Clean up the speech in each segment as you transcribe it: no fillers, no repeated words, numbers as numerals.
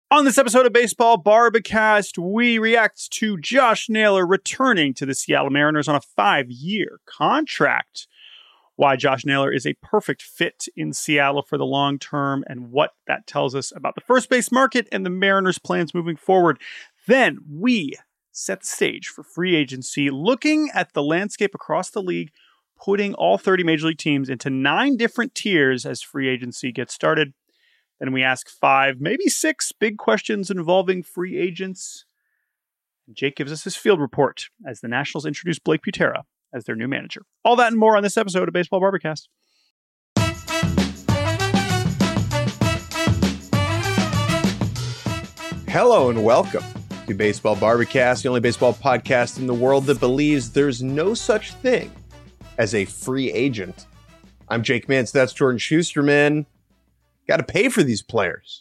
On this episode of Baseball Barbacast, we react to Josh Naylor returning to the Seattle Mariners on a 5-year contract. Why Josh Naylor is a perfect fit in Seattle for the long term and what that tells us about the first base market and the Mariners' plans moving forward. Then we set the stage for free agency, looking at the landscape across the league, putting all 30 major league teams into 9 different tiers as free agency gets started. Then we ask 5, maybe 6 big questions involving free agents. Jake gives us his field report as the Nationals introduce Blake Butera as their new manager. All that and more on this episode of Baseball Barbacast. Hello and welcome to Baseball Barbacast, the only baseball podcast in the world that believes there's no such thing as a free agent. I'm Jake Mintz. That's Jordan Schusterman. Got to pay for these players.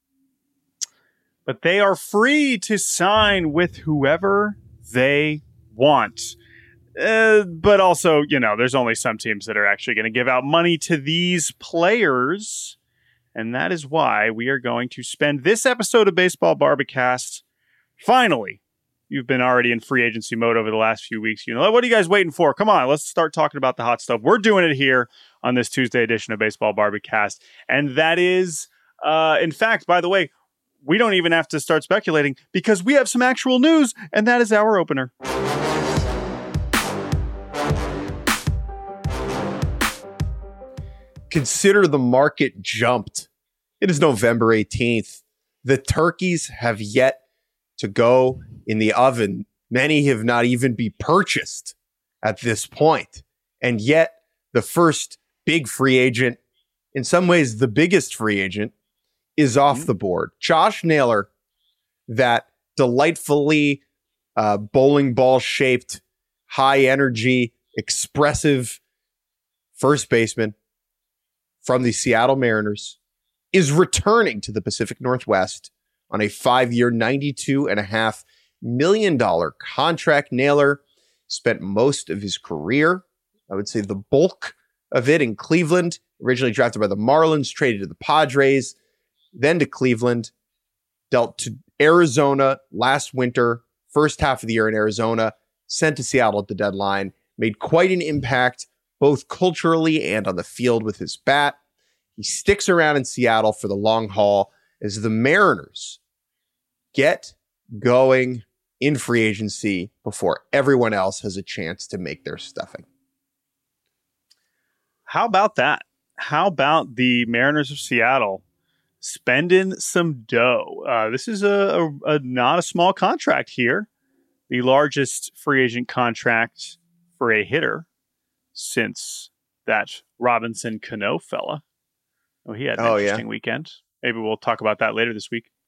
But they are free to sign with whoever they want. But also, there's only some teams that are actually going to give out money to these players. And that is why we are going to spend this episode of Baseball Barbacast. Finally, you've been already in free agency mode over the last few weeks. What are you guys waiting for? Come on, let's start talking about the hot stuff. We're doing it here on this Tuesday edition of Baseball Barbacast. And that is, in fact, by the way, we don't even have to start speculating because we have some actual news, and that is our opener. Consider the market jumped. It is November 18th. The turkeys have yet to go in the oven. Many have not even been purchased at this point. And yet, the first big free agent, in some ways the biggest free agent, is off the board. Josh Naylor, that delightfully bowling ball shaped, high energy, expressive first baseman from the Seattle Mariners, is returning to the Pacific Northwest on a 5-year, $92.5 million contract. Naylor spent most of his career, I would say the bulk of it, in Cleveland. Originally drafted by the Marlins, traded to the Padres, then to Cleveland, dealt to Arizona last winter, first half of the year in Arizona, sent to Seattle at the deadline, made quite an impact both culturally and on the field with his bat. He sticks around in Seattle for the long haul as the Mariners get going in free agency before everyone else has a chance to make their stuffing. How about that? How about the Mariners of Seattle spending some dough? This is a not a small contract here. The largest free agent contract for a hitter since that Robinson Cano fella. Oh, he had an interesting weekend. Maybe we'll talk about that later this week.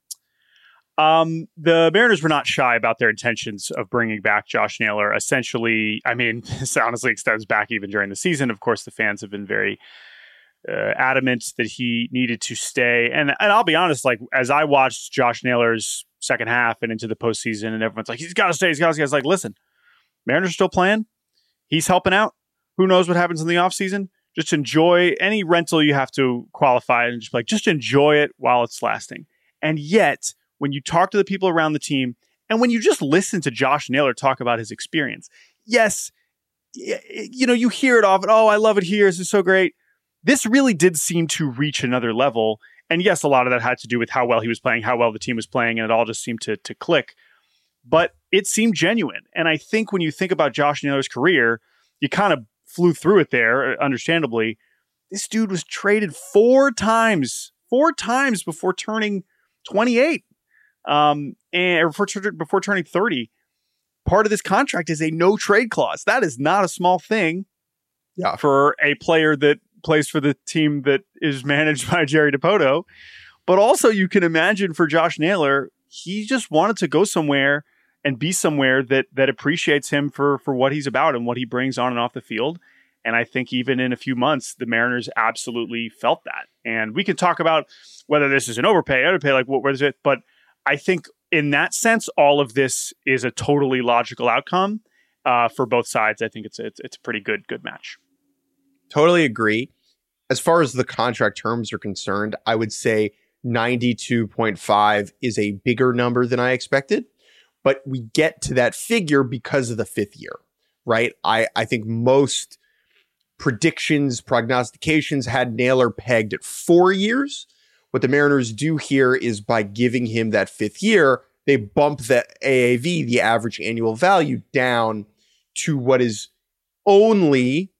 The Mariners were not shy about their intentions of bringing back Josh Naylor. Essentially, this honestly extends back even during the season. Of course, the fans have been very adamant that he needed to stay. And I'll be honest, as I watched Josh Naylor's second half and into the postseason, and everyone's like, he's got to stay, he's got to stay. I was like, listen, Mariners are still playing. He's helping out. Who knows what happens in the offseason? Just enjoy any rental you have to qualify and just enjoy it while it's lasting. And yet, when you talk to the people around the team and when you just listen to Josh Naylor talk about his experience, yes, you hear it often. Oh, I love it here. This is so great. This really did seem to reach another level. And yes, a lot of that had to do with how well he was playing, how well the team was playing, and it all just seemed to click. But it seemed genuine. And I think when you think about Josh Naylor's career, you kind of flew through it there, understandably. This dude was traded 4 times before turning 28, and before turning 30. Part of this contract is a no trade clause. That is not a small thing for a player that plays for the team that is managed by Jerry Dipoto. But also you can imagine for Josh Naylor, he just wanted to go somewhere and be somewhere that appreciates him for what he's about and what he brings on and off the field. And I think even in a few months, the Mariners absolutely felt that. And we can talk about whether this is an overpay, like what is it? But I think in that sense, all of this is a totally logical outcome for both sides. I think it's a pretty good match. Totally agree. As far as the contract terms are concerned, I would say 92.5 is a bigger number than I expected, but we get to that figure because of the fifth year, right? I think most predictions, prognostications had Naylor pegged at 4 years. What the Mariners do here is by giving him that fifth year, they bump the AAV, the average annual value, down to what is only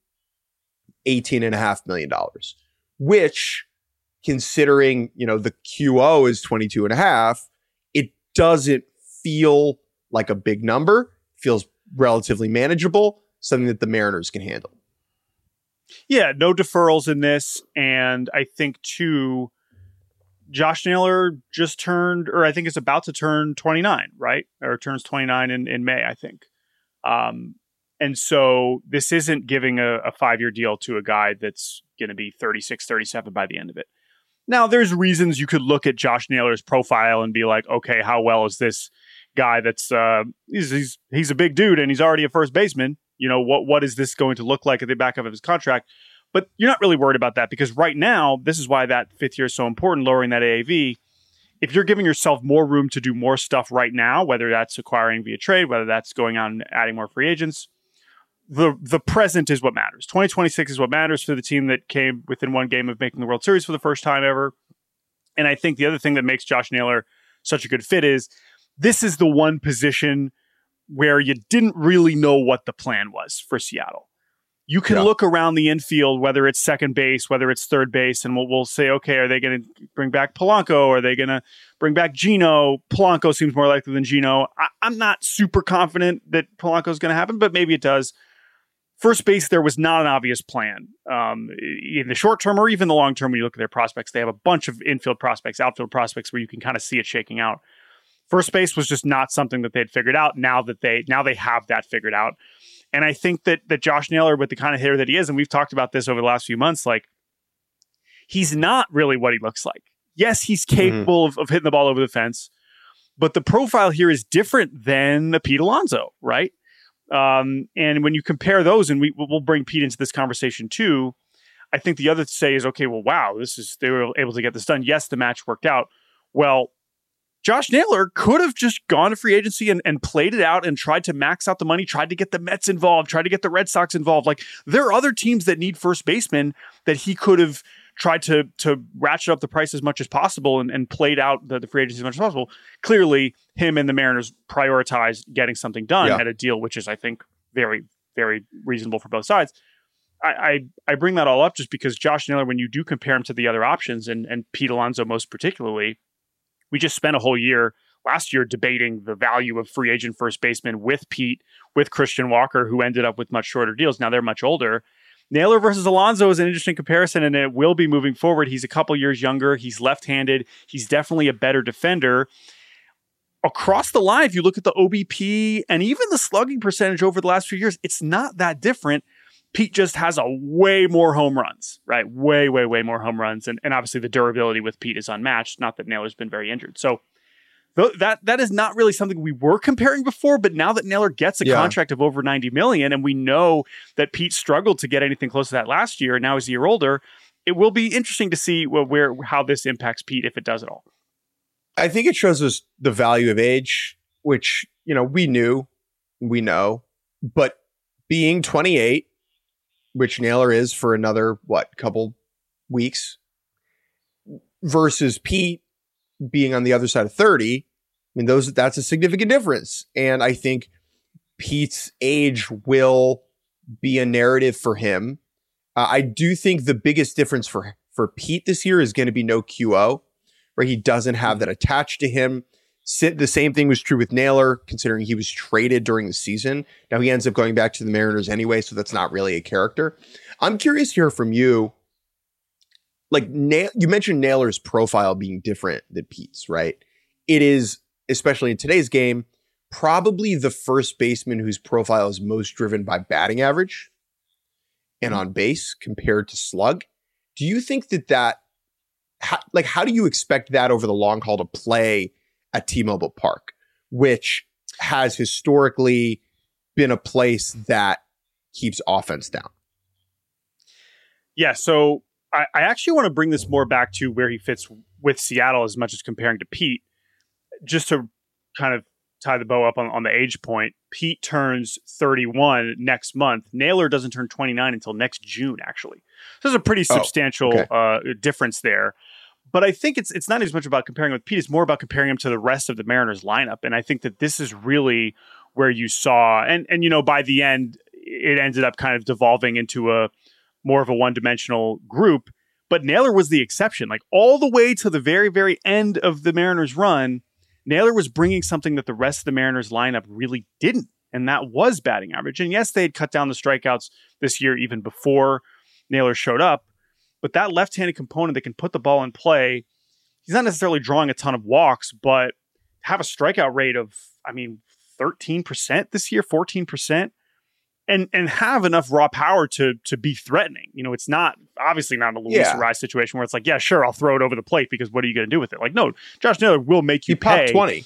$18.5 million, which, considering, the QO is 22.5, it doesn't feel like a big number. It feels relatively manageable, something that the Mariners can handle. Yeah, no deferrals in this. And I think, too, Josh Naylor just turned, or I think is about to turn 29, right? Or turns 29 in May, I think. And so this isn't giving a 5-year deal to a guy that's going to be 36, 37 by the end of it. Now, there's reasons you could look at Josh Naylor's profile and be like, okay, how well is this guy that's he's a big dude and he's already a first baseman? What is this going to look like at the back of his contract? But you're not really worried about that, because right now, this is why that fifth year is so important, lowering that AAV. If you're giving yourself more room to do more stuff right now, whether that's acquiring via trade, whether that's going out and adding more free agents, the present is what matters. 2026 is what matters for the team that came within one game of making the World Series for the first time ever. And I think the other thing that makes Josh Naylor such a good fit is this is the one position where you didn't really know what the plan was for Seattle. You can look around the infield, whether it's second base, whether it's third base, and we'll say, okay, are they going to bring back Polanco? Are they going to bring back Gino? Polanco seems more likely than Gino. I'm not super confident that Polanco is going to happen, but maybe it does. First base, there was not an obvious plan in the short term or even the long term. When you look at their prospects, they have a bunch of infield prospects, outfield prospects, where you can kind of see it shaking out. First base was just not something that they'd figured out. Now they have that figured out. And I think that Josh Naylor, with the kind of hitter that he is, and we've talked about this over the last few months, like, he's not really what he looks like. Yes, he's capable of hitting the ball over the fence, but the profile here is different than Pete Alonso, right? And when you compare those, and we'll bring Pete into this conversation too, I think the other to say is, okay, well, wow, they were able to get this done. Yes, the match worked out. Well, Josh Naylor could have just gone to free agency and played it out and tried to max out the money, tried to get the Mets involved, tried to get the Red Sox involved. Like, there are other teams that need first basemen that he could have tried to ratchet up the price as much as possible and played out the free agency as much as possible. Clearly, him and the Mariners prioritized getting something done at a deal, which is, I think, very, very reasonable for both sides. I bring that all up just because Josh Naylor, when you do compare him to the other options, and Pete Alonso most particularly, we just spent a whole year last year debating the value of free agent first baseman with Pete, with Christian Walker, who ended up with much shorter deals. Now they're much older. Naylor versus Alonso is an interesting comparison, and it will be moving forward. He's a couple years younger. He's left-handed. He's definitely a better defender. Across the line, if you look at the OBP and even the slugging percentage over the last few years, it's not that different. Pete just has a way more home runs, right? Way, way, way more home runs. And obviously the durability with Pete is unmatched. Not that Naylor's been very injured. So that is not really something we were comparing before, but now that Naylor gets a contract of over $90 million, and we know that Pete struggled to get anything close to that last year, and now he's a year older, it will be interesting to see how this impacts Pete, if it does at all. I think it shows us the value of age, which, we know, but being 28, which Naylor is for another, couple weeks, versus Pete being on the other side of 30. I mean, that's a significant difference. And I think Pete's age will be a narrative for him. I do think the biggest difference for Pete this year is going to be no QO, where he doesn't have that attached to him. The same thing was true with Naylor, considering he was traded during the season. Now he ends up going back to the Mariners anyway, so that's not really a character. I'm curious to hear from you. Like, you mentioned Naylor's profile being different than Pete's, right? It is, especially in today's game, probably the first baseman whose profile is most driven by batting average and on base compared to slug. Do you think how do you expect that over the long haul to play at T-Mobile Park, which has historically been a place that keeps offense down? Yeah, so I actually want to bring this more back to where he fits with Seattle as much as comparing to Pete, just to kind of tie the bow up on the age point. Pete turns 31 next month. Naylor doesn't turn 29 until next June, actually. So there's a pretty substantial difference there. But I think it's not as much about comparing with Pete. It's more about comparing him to the rest of the Mariners lineup. And I think that this is really where you saw, and you know, by the end, it ended up kind of devolving into a more of a one-dimensional group. But Naylor was the exception. Like all the way to the very, very end of the Mariners run, Naylor was bringing something that the rest of the Mariners lineup really didn't. And that was batting average. And yes, they had cut down the strikeouts this year even before Naylor showed up. But that left-handed component that can put the ball in play, he's not necessarily drawing a ton of walks, but have a strikeout rate of, 13% this year, 14%, and have enough raw power to be threatening. You know, it's not obviously not a Luis Arraez situation where it's like, yeah, sure, I'll throw it over the plate because what are you going to do with it? Like, no, Josh Naylor will make you pay. He popped 20.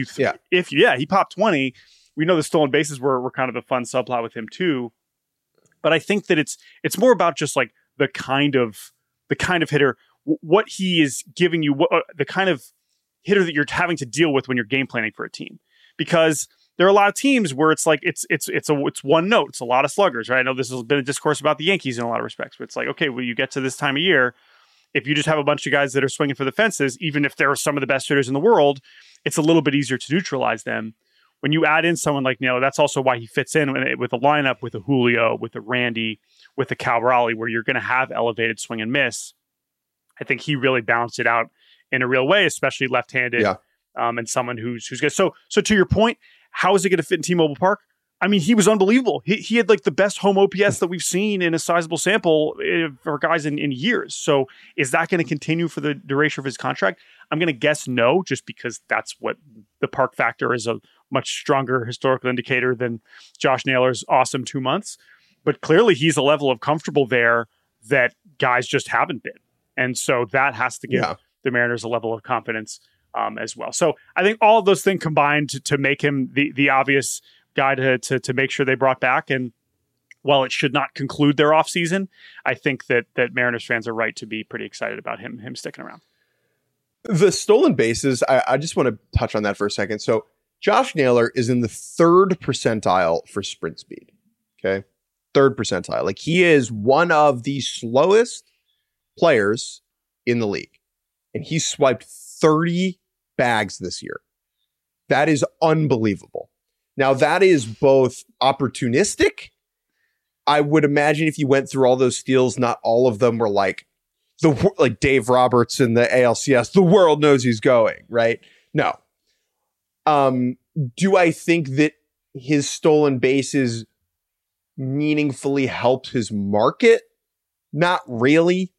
He popped 20. We know the stolen bases were kind of a fun subplot with him too. But I think that it's more about just like the kind of hitter, what he is giving you, the kind of hitter that you're having to deal with when you're game planning for a team. Because there are a lot of teams where it's like it's one note. It's a lot of sluggers, right? I know this has been a discourse about the Yankees in a lot of respects, but it's like, okay, well, you get to this time of year, if you just have a bunch of guys that are swinging for the fences, even if they're some of the best hitters in the world, it's a little bit easier to neutralize them. When you add in someone like Naylor, that's also why he fits in with a lineup with a Julio, with a Randy, with a Cal Raleigh, where you're going to have elevated swing and miss. I think he really balanced it out in a real way, especially left-handed, and someone who's good. So to your point, how is it going to fit in T-Mobile Park? I mean, he was unbelievable. He had like the best home OPS that we've seen in a sizable sample for guys in years. So is that going to continue for the duration of his contract? I'm going to guess no, just because that's what the park factor is, a much stronger historical indicator than Josh Naylor's awesome 2 months. But clearly he's a level of comfortable there that guys just haven't been. And so that has to give the Mariners a level of confidence as well. So I think all of those things combined to make him the obvious guy to make sure they brought back. And while it should not conclude their offseason, I think that Mariners fans are right to be pretty excited about him sticking around. The stolen bases, I just want to touch on that for a second. So Josh Naylor is in the 3rd percentile for sprint speed. Okay. 3rd percentile. Like he is one of the slowest players in the league. And he swiped 30 bags this year. That is unbelievable. Now that is both opportunistic. I would imagine if you went through all those steals, not all of them were like Dave Roberts in the ALCS. The world knows he's going, right? No. Do I think that his stolen bases meaningfully helped his market? Not really.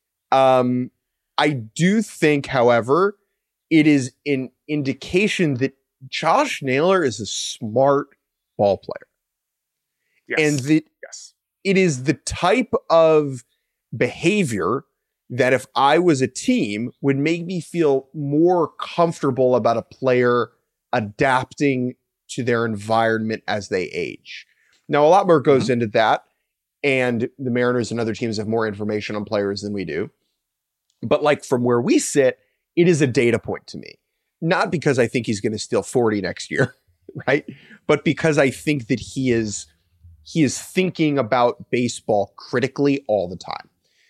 I do think, however, it is an indication that Josh Naylor is a smart ball player. Yes. And that it is the type of behavior that if I was a team would make me feel more comfortable about a player adapting to their environment as they age. Now, a lot more goes into that, and the Mariners and other teams have more information on players than we do. But like from where we sit, it is a data point to me. Not because I think he's going to steal 40 next year, right? But because I think that he is thinking about baseball critically all the time.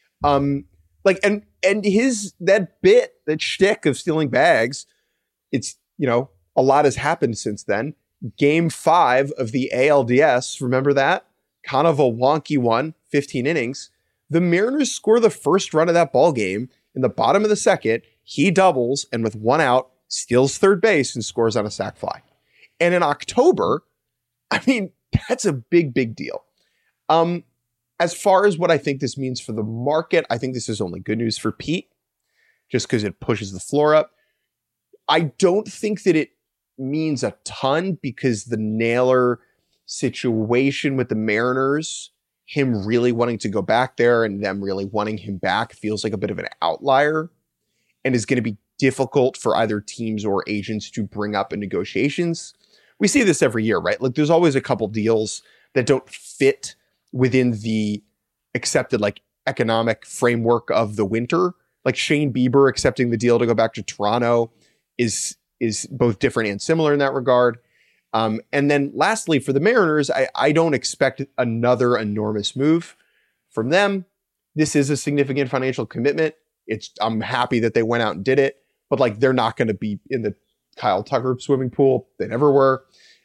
And his that shtick of stealing bags, it's, a lot has happened since then. Game 5 of the ALDS, remember that? Kind of a wonky one, 15 innings. The Mariners score the first run of that ball game in the bottom of the 2nd. He doubles and with 1 out, steals 3rd base and scores on a sac fly. And in October, that's a big, big deal. As far as what I think this means for the market, I think this is only good news for Pete, just because it pushes the floor up. I don't think that it means a ton because the Naylor situation with the Mariners, him really wanting to go back there and them really wanting him back, feels like a bit of an outlier and is going to be difficult for either teams or agents to bring up in negotiations. We see this every year, right? Like there's always a couple deals that don't fit within the accepted like economic framework of the winter. Like Shane Bieber accepting the deal to go back to Toronto is both different and similar in that regard. And then lastly, for the Mariners, I don't expect another enormous move from them. This is a significant financial commitment. I'm happy that they went out and did it, but like they're not going to be in the Kyle Tucker swimming pool. They never were.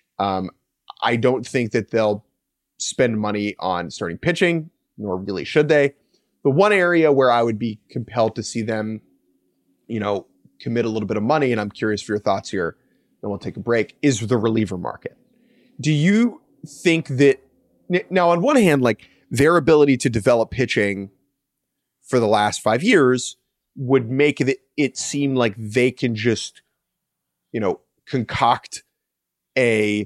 I don't think that they'll spend money on starting pitching, nor really should they. The one area where I would be compelled to see them, commit a little bit of money, and I'm curious for your thoughts here, then we'll take a break, is the reliever market. Do you think that, now on one hand, like their ability to develop pitching for the last 5 years would make it seem like they can just, concoct a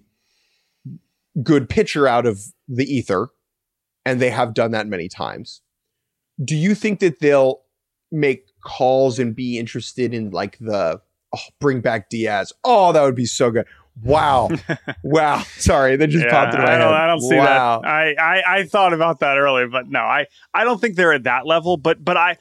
good pitcher out of the ether, and they have done that many times. Do you think that they'll make calls and be interested in like bring back Diaz? Oh, that would be so good. Wow. Wow. Sorry. That just popped in my head. I don't see that. I thought about that earlier, but no, I don't think they're at that level, but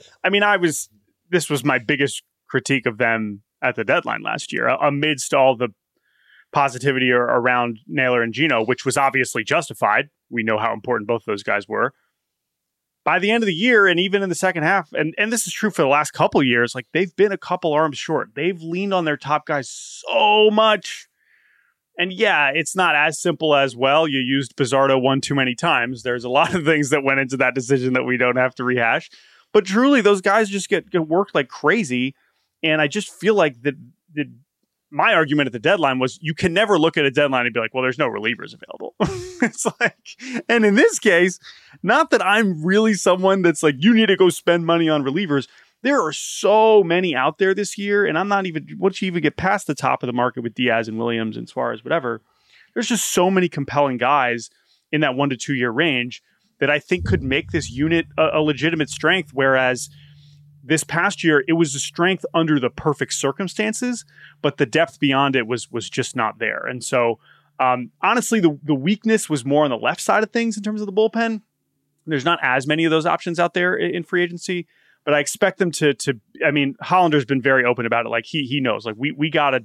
this was my biggest critique of them at the deadline last year, amidst all the positivity around Naylor and Gino, which was obviously justified. We know how important both of those guys were. By the end of the year, and even in the second half, and this is true for the last couple of years, like they've been a couple arms short. They've leaned on their top guys so much. And yeah, it's not as simple as, well, you used Bizardo one too many times. There's a lot of things that went into that decision that we don't have to rehash. But truly, those guys just get worked like crazy. And I just feel like my argument at the deadline was you can never look at a deadline and be like, well, there's no relievers available. It's like, and in this case, not that I'm really someone that's like, you need to go spend money on relievers. There are so many out there this year, and I'm not even, once you even get past the top of the market with Diaz and Williams and Suarez, whatever, there's just so many compelling guys in that 1 to 2 year range that I think could make this unit a legitimate strength. Whereas this past year, it was a strength under the perfect circumstances, but the depth beyond it was just not there. And so, honestly, the weakness was more on the left side of things in terms of the bullpen. There's not as many of those options out there in free agency, but I expect them to. I mean, Hollander's been very open about it. Like he knows, like we gotta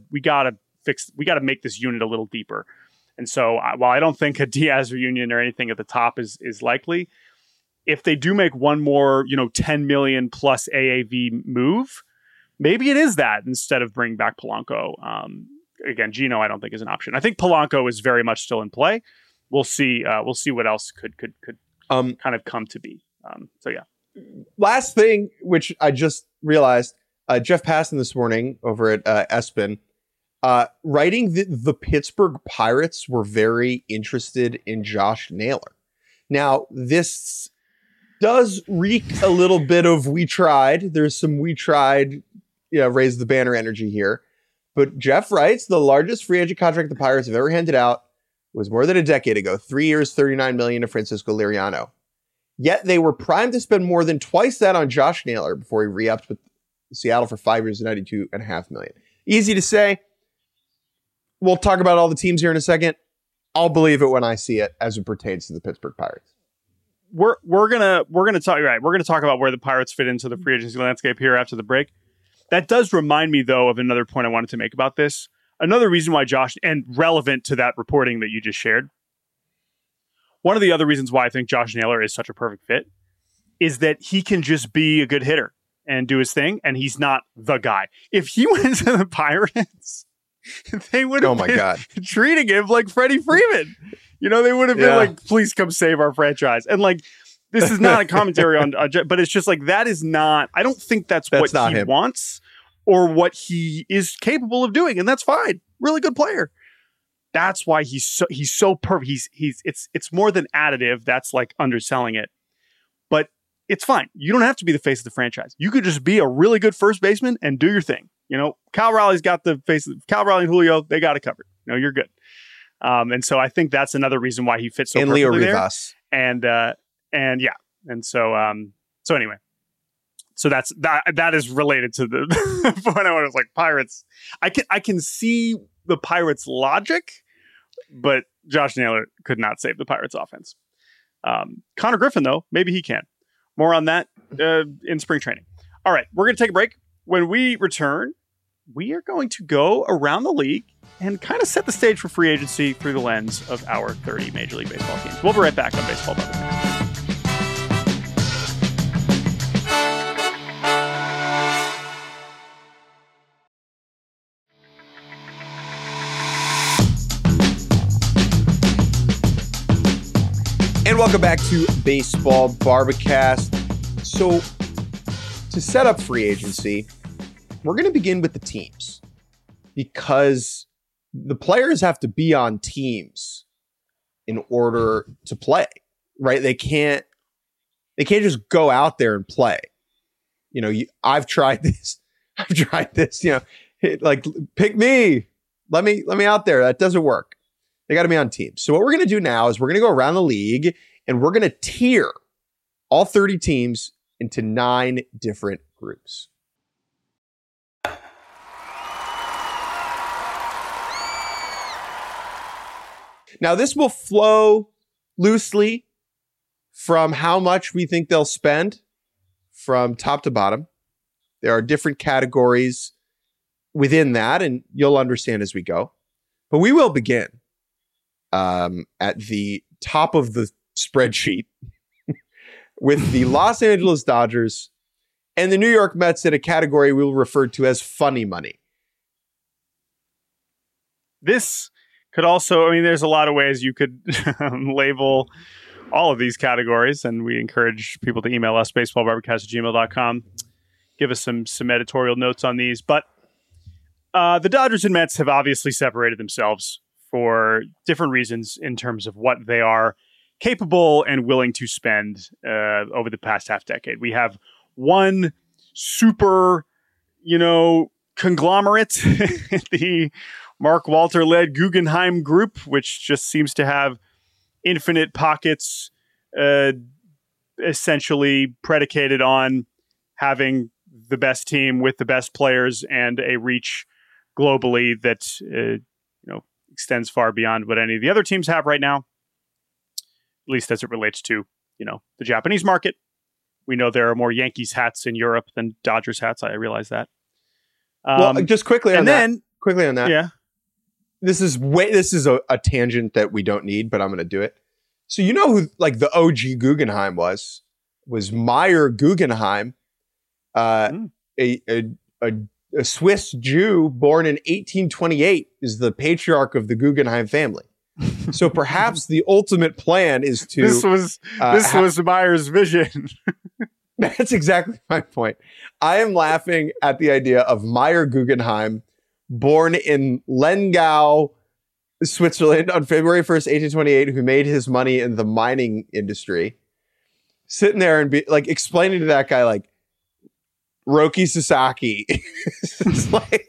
make this unit a little deeper. And so, while I don't think a Diaz reunion or anything at the top is likely, if they do make one more, 10 million plus AAV move, maybe it is that instead of bringing back Polanco. Again, Gino, I don't think is an option. I think Polanco is very much still in play. We'll see. We'll see what else could kind of come to be. So yeah. Last thing, which I just realized, Jeff Passan this morning over at ESPN, writing that the Pittsburgh Pirates were very interested in Josh Naylor. Now, this does reek a little bit of we tried. There's some we tried, raise the banner energy here. But Jeff writes, the largest free agent contract the Pirates have ever handed out was more than a decade ago, 3 years, $39 million to Francisco Liriano. Yet they were primed to spend more than twice that on Josh Naylor before he re-upped with Seattle for 5 years and $92.5 million. Easy to say. We'll talk about all the teams here in a second. I'll believe it when I see it as it pertains to the Pittsburgh Pirates. We're gonna talk right. We're gonna talk about where the Pirates fit into the free agency landscape here after the break. That does remind me, though, of another point I wanted to make about this. Another reason why Josh, and relevant to that reporting that you just shared, one of the other reasons why I think Josh Naylor is such a perfect fit is that he can just be a good hitter and do his thing, and he's not the guy. If he went to the Pirates, they would have been treating him like Freddie Freeman. They would have been like, please come save our franchise. And like, this is not a commentary on, but it's just like, that is not, I don't think that's what he wants or what he is capable of doing. And that's fine. Really good player. That's why he's so perfect. It's more than additive. That's like underselling it, but it's fine. You don't have to be the face of the franchise. You could just be a really good first baseman and do your thing. Cal Raleigh's got the face of Cal Raleigh and Julio. They got it covered. You're good. And so I think that's another reson why he fits so perfectly Leo there. Rivas. And yeah. And so anyway, so that is related to the point I was like, Pirates. I can see the Pirates' logic, but Josh Naylor could not save the Pirates' offense. Connor Griffin, though, maybe he can. More on that in spring training. All right, we're going to take a break. When we return, we are going to go around the league and kind of set the stage for free agency through the lens of our 30 Major League Baseball teams. We'll be right back on Baseball Barbecue. And welcome back to Baseball Barbacast. So, to set up free agency, we're going to begin with the teams because the players have to be on teams in order to play, right? They can't just go out there and play. You know, I've tried this. You know, like pick me, let me out there. That doesn't work. They got to be on teams. So what we're going to do now is we're going to go around the league and we're going to tier all 30 teams into 9 different groups. Now, this will flow loosely from how much we think they'll spend from top to bottom. There are different categories within that, and you'll understand as we go. But we will begin at the top of the spreadsheet with the Los Angeles Dodgers and the New York Mets in a category we'll refer to as funny money. This could also, I mean, there's a lot of ways you could label all of these categories, and we encourage people to email us, baseballbarbecast@gmail.com. Give us some editorial notes on these. But the Dodgers and Mets have obviously separated themselves for different reasons in terms of what they are capable and willing to spend over the past half decade. We have one super, conglomerate, the Mark Walter-led Guggenheim Group, which just seems to have infinite pockets, essentially predicated on having the best team with the best players and a reach globally that extends far beyond what any of the other teams have right now, at least as it relates to the Japanese market. We know there are more Yankees hats in Europe than Dodgers hats. I realize that. Well, just quickly on that. Yeah. This is a tangent that we don't need, but I'm going to do it. So you know who like the OG Guggenheim was Meyer Guggenheim, a Swiss Jew born in 1828 is the patriarch of the Guggenheim family. So perhaps the ultimate plan is to... This was Meyer's vision. That's exactly my point. I am laughing at the idea of Meyer Guggenheim, born in Lengau, Switzerland on February 1st, 1828, who made his money in the mining industry, sitting there and be like explaining to that guy, like, Roki Sasaki. It's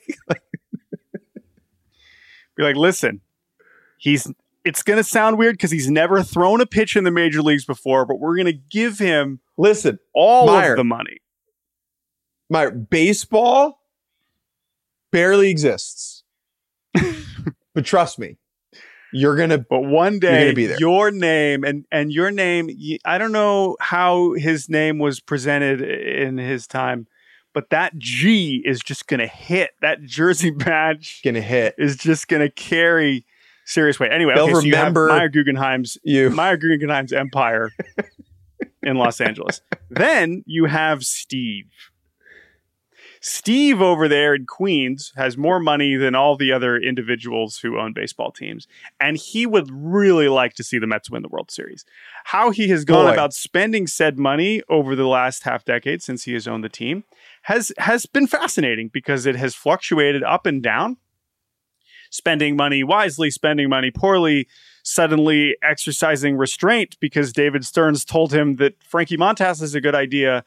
be like, listen, it's going to sound weird because he's never thrown a pitch in the major leagues before, but we're going to give him all of the money. Meyer, baseball barely exists. But trust me, but one day be there. Your name and your name, I don't know how his name was presented in his time, but that G is just going to hit. That jersey badge is just going to carry serious weight. Anyway, they'll so remember Meyer Guggenheim's empire in Los Angeles. Then you have Steve. Steve over there in Queens has more money than all the other individuals who own baseball teams. And he would really like to see the Mets win the World Series. How he has gone about spending said money over the last half decade since he has owned the team has been fascinating because it has fluctuated up and down. Spending money wisely, spending money poorly, suddenly exercising restraint because David Stearns told him that Frankie Montas is a good idea.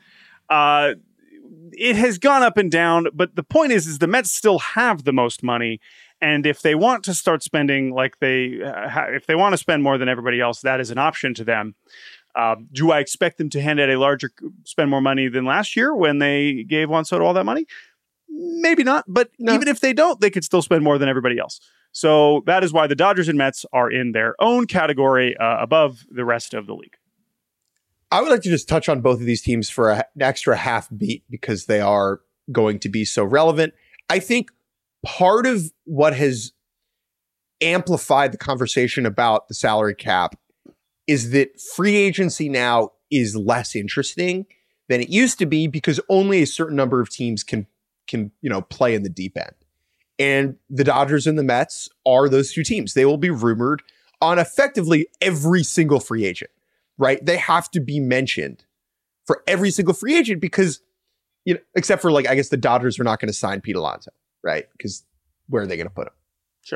It has gone up and down, but the point is the Mets still have the most money. And if they want to start spending like if they want to spend more than everybody else, that is an option to them. Do I expect them to spend more money than last year when they gave Juan Soto all that money? Maybe not, but even if they don't, they could still spend more than everybody else. So that is why the Dodgers and Mets are in their own category above the rest of the league. I would like to just touch on both of these teams for an extra half beat because they are going to be so relevant. I think part of what has amplified the conversation about the salary cap is that free agency now is less interesting than it used to be because only a certain number of teams can play in the deep end. And the Dodgers and the Mets are those two teams. They will be rumored on effectively every single free agent, right? They have to be mentioned for every single free agent because, except for I guess the Dodgers are not going to sign Pete Alonso, right? Because where are they going to put him? Sure.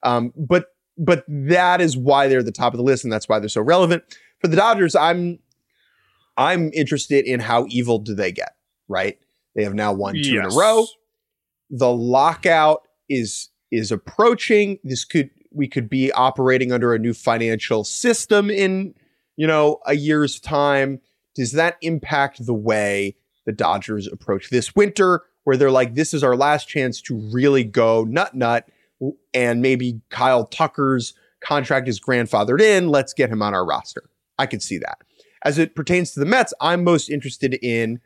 But that is why they're at the top of the list, and that's why they're so relevant. For the Dodgers, I'm interested in how evil do they get, right? They have now won 2 in a row. The lockout is approaching. We could be operating under a new financial system in, a year's time. Does that impact the way the Dodgers approach this winter, where they're like, this is our last chance to really go nut, and maybe Kyle Tucker's contract is grandfathered in. Let's get him on our roster. I could see that. As it pertains to the Mets, I'm most interested in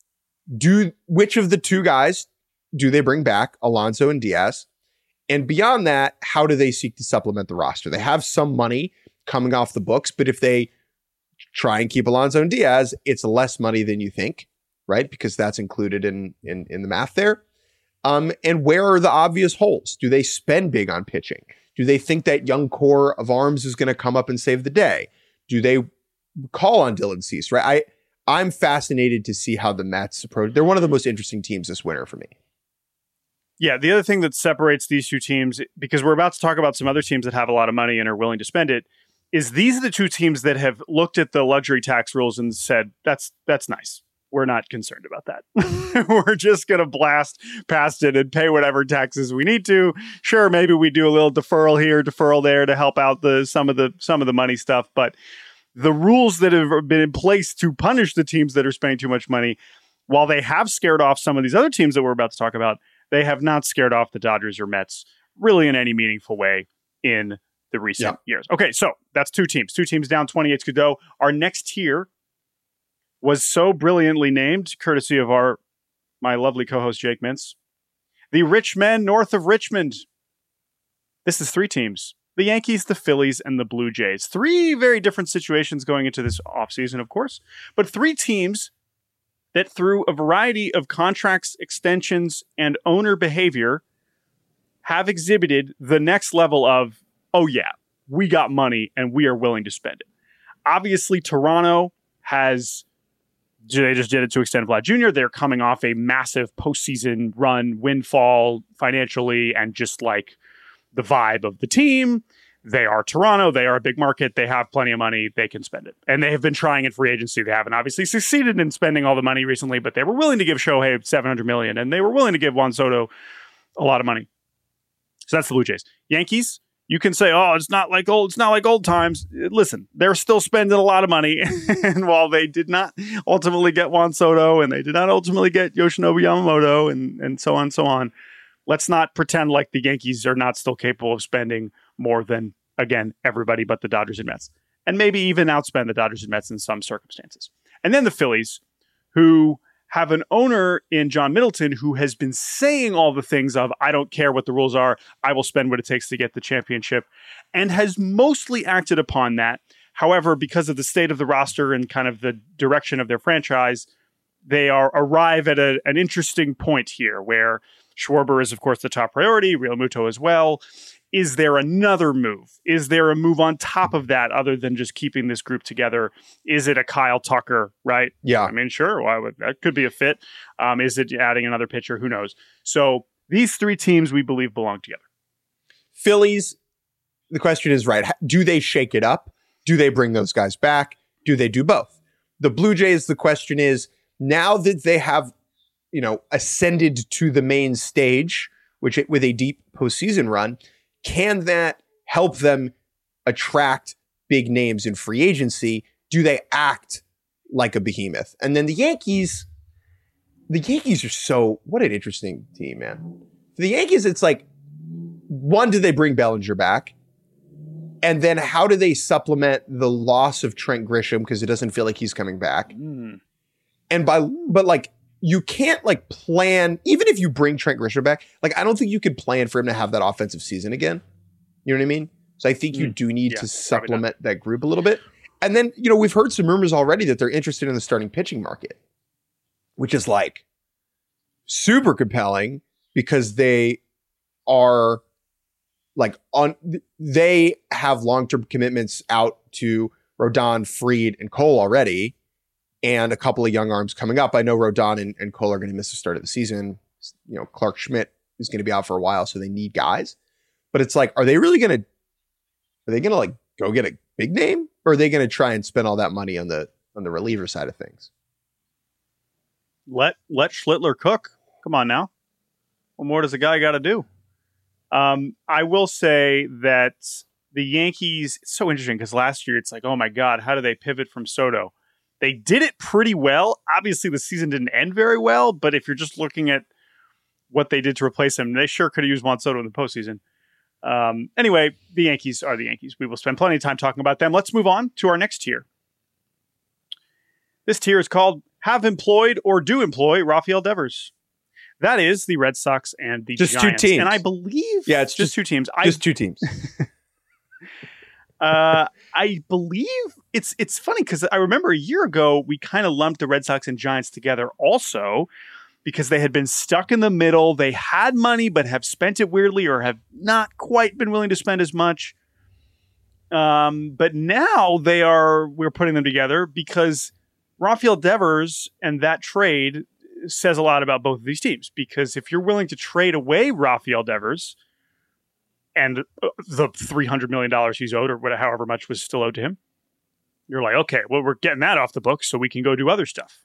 which of the two guys do they bring back, Alonso and Diaz? And beyond that, how do they seek to supplement the roster? They have some money coming off the books, but if they try and keep Alonso and Diaz, it's less money than you think, right? Because that's included in the math there. And where are the obvious holes? Do they spend big on pitching? Do they think that young core of arms is going to come up and save the day? Do they call on Dylan Cease, right? I'm fascinated to see how the Mets approach. They're one of the most interesting teams this winter for me. Yeah, the other thing that separates these two teams, because we're about to talk about some other teams that have a lot of money and are willing to spend it, is these are the two teams that have looked at the luxury tax rules and said, that's nice. We're not concerned about that. We're just going to blast past it and pay whatever taxes we need to. Sure, maybe we do a little deferral here, deferral there to help out some of the money stuff. But the rules that have been in place to punish the teams that are spending too much money, while they have scared off some of these other teams that we're about to talk about, they have not scared off the Dodgers or Mets really in any meaningful way in the recent years. Okay, so that's two teams. Two teams down, 28 to go. Our next tier was so brilliantly named, courtesy of my lovely co-host Jake Mintz. The rich men north of Richmond. This is three teams. The Yankees, the Phillies, and the Blue Jays. Three very different situations going into this offseason, of course. But three teams that through a variety of contracts, extensions, and owner behavior have exhibited the next level of, oh yeah, we got money and we are willing to spend it. Obviously, Toronto they just did it to extend Vlad Jr. They're coming off a massive postseason run, windfall financially, and just like the vibe of the team. They are Toronto. They are a big market. They have plenty of money. They can spend it. And they have been trying in free agency. They haven't obviously succeeded in spending all the money recently, but they were willing to give Shohei $700 million, and they were willing to give Juan Soto a lot of money. So that's the Blue Jays. Yankees, you can say, oh, it's not like old times. Listen, they're still spending a lot of money. And while they did not ultimately get Juan Soto, and they did not ultimately get Yoshinobu Yamamoto, and so on, let's not pretend like the Yankees are not still capable of spending more than, again, everybody but the Dodgers and Mets. And maybe even outspend the Dodgers and Mets in some circumstances. And then the Phillies, who have an owner in John Middleton who has been saying all the things of, I don't care what the rules are, I will spend what it takes to get the championship, and has mostly acted upon that. However, because of the state of the roster and kind of the direction of their franchise, they arrive at an interesting point here where Schwarber is, of course, the top priority, Realmuto as well. Is there another move? Is there a move on top of that other than just keeping this group together? Is it a Kyle Tucker, right? Yeah. I mean, sure. That could be a fit. Is it adding another pitcher? Who knows? So these three teams we believe belong together. Phillies, the question is, right, do they shake it up? Do they bring those guys back? Do they do both? The Blue Jays, the question is, now that they have, ascended to the main stage, with a deep postseason run, can that help them attract big names in free agency? Do they act like a behemoth? And then the Yankees are what an interesting team, man. For the Yankees, it's like, one, do they bring Bellinger back? And then how do they supplement the loss of Trent Grisham because it doesn't feel like he's coming back? But like you can't like plan, even if you bring Trent Grisham back, like I don't think you could plan for him to have that offensive season again. You know what I mean? So I think you do need to supplement that group a little bit. And then, you know, we've heard some rumors already that they're interested in the starting pitching market, which is like super compelling because they are like they have long-term commitments out to Rodon, Fried, and Cole already, and a couple of young arms coming up. I know Rodon and Cole are going to miss the start of the season. You know, Clark Schmidt is going to be out for a while, so they need guys. But it's like, are they going to like go get a big name, or are they going to try and spend all that money on the reliever side of things? Let Schlittler cook. Come on now. What more does a guy got to do? I will say that the Yankees, it's so interesting because last year it's like, oh my God, how do they pivot from Soto? They did it pretty well. Obviously, the season didn't end very well, but if you're just looking at what they did to replace him, they sure could have used Juan Soto in the postseason. Anyway, the Yankees are the Yankees. We will spend plenty of time talking about them. Let's move on to our next tier. This tier is called Have Employed or Do Employ Rafael Devers. That is the Red Sox and the just Giants. 2 teams. And I believe... Yeah, it's just 2 teams. Just 2 teams. I believe it's funny because I remember a year ago, we kind of lumped the Red Sox and Giants together also because they had been stuck in the middle. They had money, but have spent it weirdly or have not quite been willing to spend as much. But now we're putting them together because Rafael Devers and that trade says a lot about both of these teams, because if you're willing to trade away Rafael Devers and the $300 million he's owed, or however much was still owed to him, you're like, okay, well, we're getting that off the books so we can go do other stuff.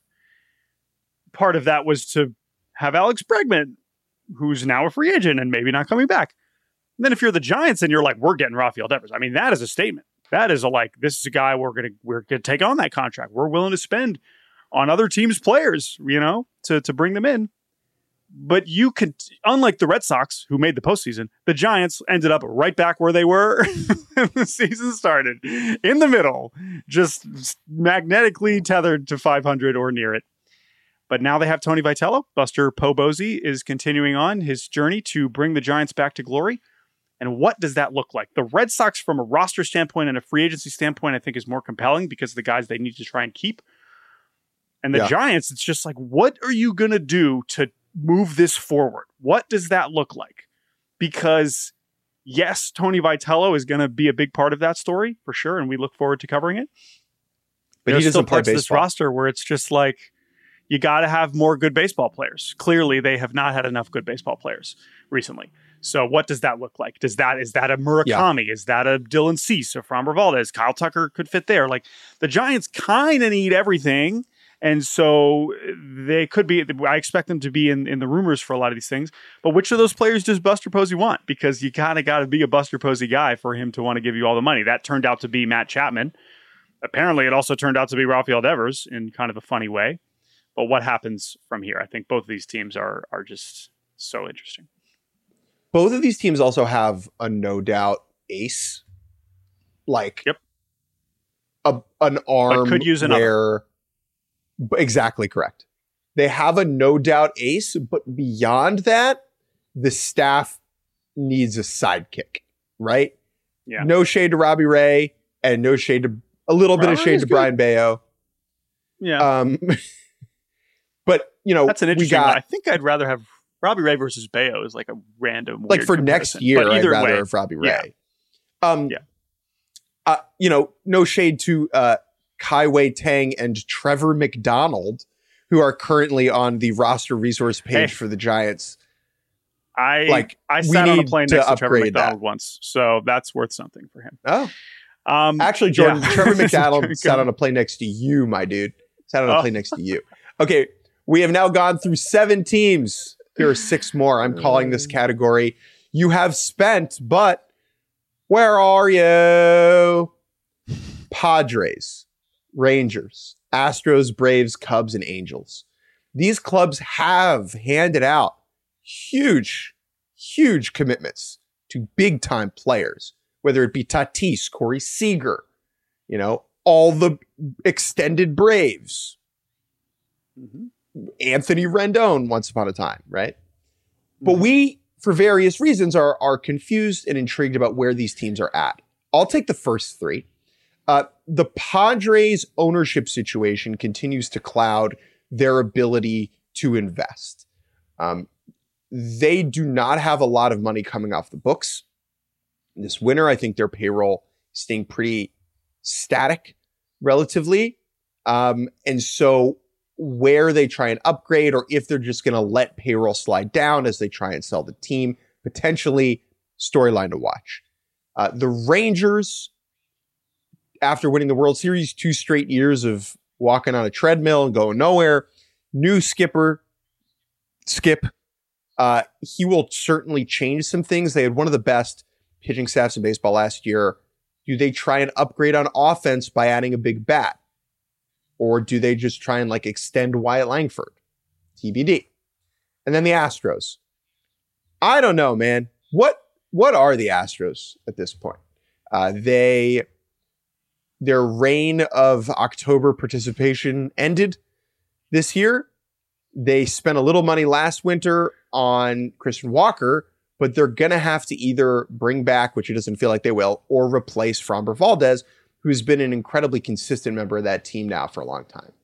Part of that was to have Alex Bregman, who's now a free agent and maybe not coming back. And then if you're the Giants and you're like, we're getting Rafael Devers, I mean, that is a statement. That is this is a guy we're gonna take on that contract. We're willing to spend on other teams' players, you know, to bring them in. But you could, unlike the Red Sox, who made the postseason, the Giants ended up right back where they were when the season started, in the middle, just magnetically tethered to 500 or near it. But now they have Tony Vitello. Buster Posey is continuing on his journey to bring the Giants back to glory. And what does that look like? The Red Sox, from a roster standpoint and a free agency standpoint, I think is more compelling because of the guys they need to try and keep. And the Giants, it's just like, what are you going to do to move this forward? What does that look like? Because yes, Tony Vitello is going to be a big part of that story for sure. And we look forward to covering it. But he doesn't play baseball. This roster where it's just like, you got to have more good baseball players. Clearly they have not had enough good baseball players recently. So what does that look like? Is that a Murakami? Is that a Dylan Cease or Framber Valdez? Kyle Tucker could fit there. Like, the Giants kind of need everything. And so they could be, I expect them to be in the rumors for a lot of these things. But which of those players does Buster Posey want? Because you kind of got to be a Buster Posey guy for him to want to give you all the money. That turned out to be Matt Chapman. Apparently, it also turned out to be Rafael Devers in kind of a funny way. But what happens from here? I think both of these teams are just so interesting. Both of these teams also have a no doubt ace. Like, an arm but could use another. Exactly correct. They have a no doubt ace, but beyond that, the staff needs a sidekick, right? Yeah. No shade to Robbie Ray and no shade to a little bit of shade to Brian Bayo. Yeah. But you know, that's an interesting one. I think I'd rather have Robbie Ray versus Bayo is like a random like for comparison. Next year. I'd rather have Robbie Ray. You know, no shade to Kai-Wei Tang and Trevor McDonald, who are currently on the roster resource page for the Giants. I sat on a plane next to Trevor McDonald once, so that's worth something for him. Oh, actually, Jordan, Trevor McDonald sat on a plane next to you, my dude. Sat on a plane next to you. Okay, we have now gone through 7 teams. Here are 6 more. I'm calling this category "You Have Spent," but where are you? Padres, Rangers, Astros, Braves, Cubs, and Angels. These clubs have handed out huge commitments to big-time players, whether it be Tatis, Corey Seager, all the extended Braves, Anthony Rendon once upon a time, right? But we, for various reasons, are confused and intrigued about where these teams are at. I'll take the first three. The Padres ownership situation continues to cloud their ability to invest. They do not have a lot of money coming off the books. This winter, I think their payroll is staying pretty static relatively. And so where they try and upgrade, or if they're just going to let payroll slide down as they try and sell the team, potentially storyline to watch. The Rangers, after winning the World Series, 2 straight years of walking on a treadmill and going nowhere, new skipper, Skip, he will certainly change some things. They had one of the best pitching staffs in baseball last year. Do they try and upgrade on offense by adding a big bat? Or do they just try and extend Wyatt Langford? TBD. And then the Astros. I don't know, man. What are the Astros at this point? Their reign of October participation ended this year. They spent a little money last winter on Christian Walker, but they're going to have to either bring back, which it doesn't feel like they will, or replace Framber Valdez, who's been an incredibly consistent member of that team now for a long time.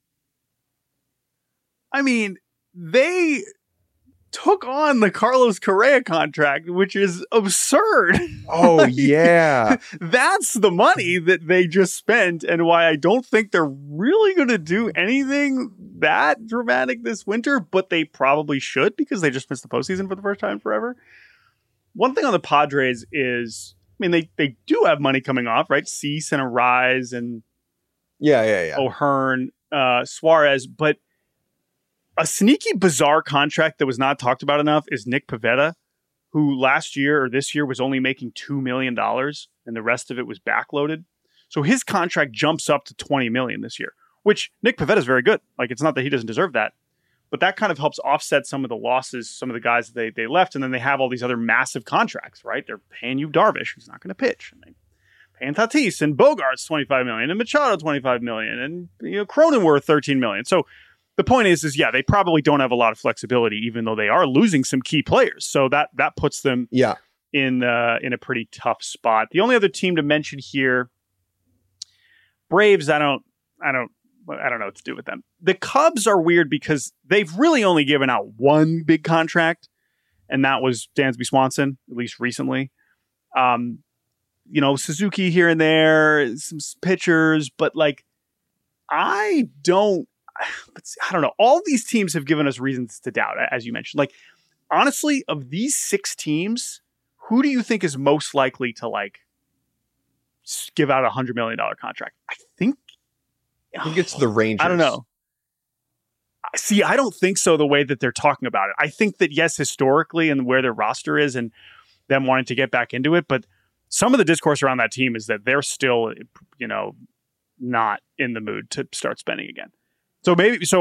I mean, they took on the Carlos Correa contract, which is absurd. Oh, yeah. That's the money that they just spent, and why I don't think they're really going to do anything that dramatic this winter, but they probably should because they just missed the postseason for the first time forever. One thing on the Padres is, I mean, they do have money coming off, right? Cease and Arise and O'Hearn, Suarez, but a sneaky, bizarre contract that was not talked about enough is Nick Pivetta, who last year or this year was only making $2 million, and the rest of it was backloaded. So his contract jumps up to $20 million this year, which Nick Pivetta is very good. It's not that he doesn't deserve that, but that kind of helps offset some of the losses, some of the guys that they left, and then they have all these other massive contracts, right? They're paying you Darvish, who's not going to pitch, and they're paying Tatis and Bogarts $25 million, and Machado $25 million, and Cronenworth $13 million. So the point is yeah, they probably don't have a lot of flexibility, even though they are losing some key players. So that puts them in a pretty tough spot. The only other team to mention here, Braves, I don't know what to do with them. The Cubs are weird because they've really only given out one big contract, and that was Dansby Swanson, at least recently. Suzuki here and there, some pitchers, but I don't know. All these teams have given us reasons to doubt, as you mentioned. Honestly, of these 6 teams, who do you think is most likely to give out a $100 million contract? I think it's the Rangers. I don't know. See, I don't think so, the way that they're talking about it. I think that, yes, historically and where their roster is and them wanting to get back into it, but some of the discourse around that team is that they're still, not in the mood to start spending again. So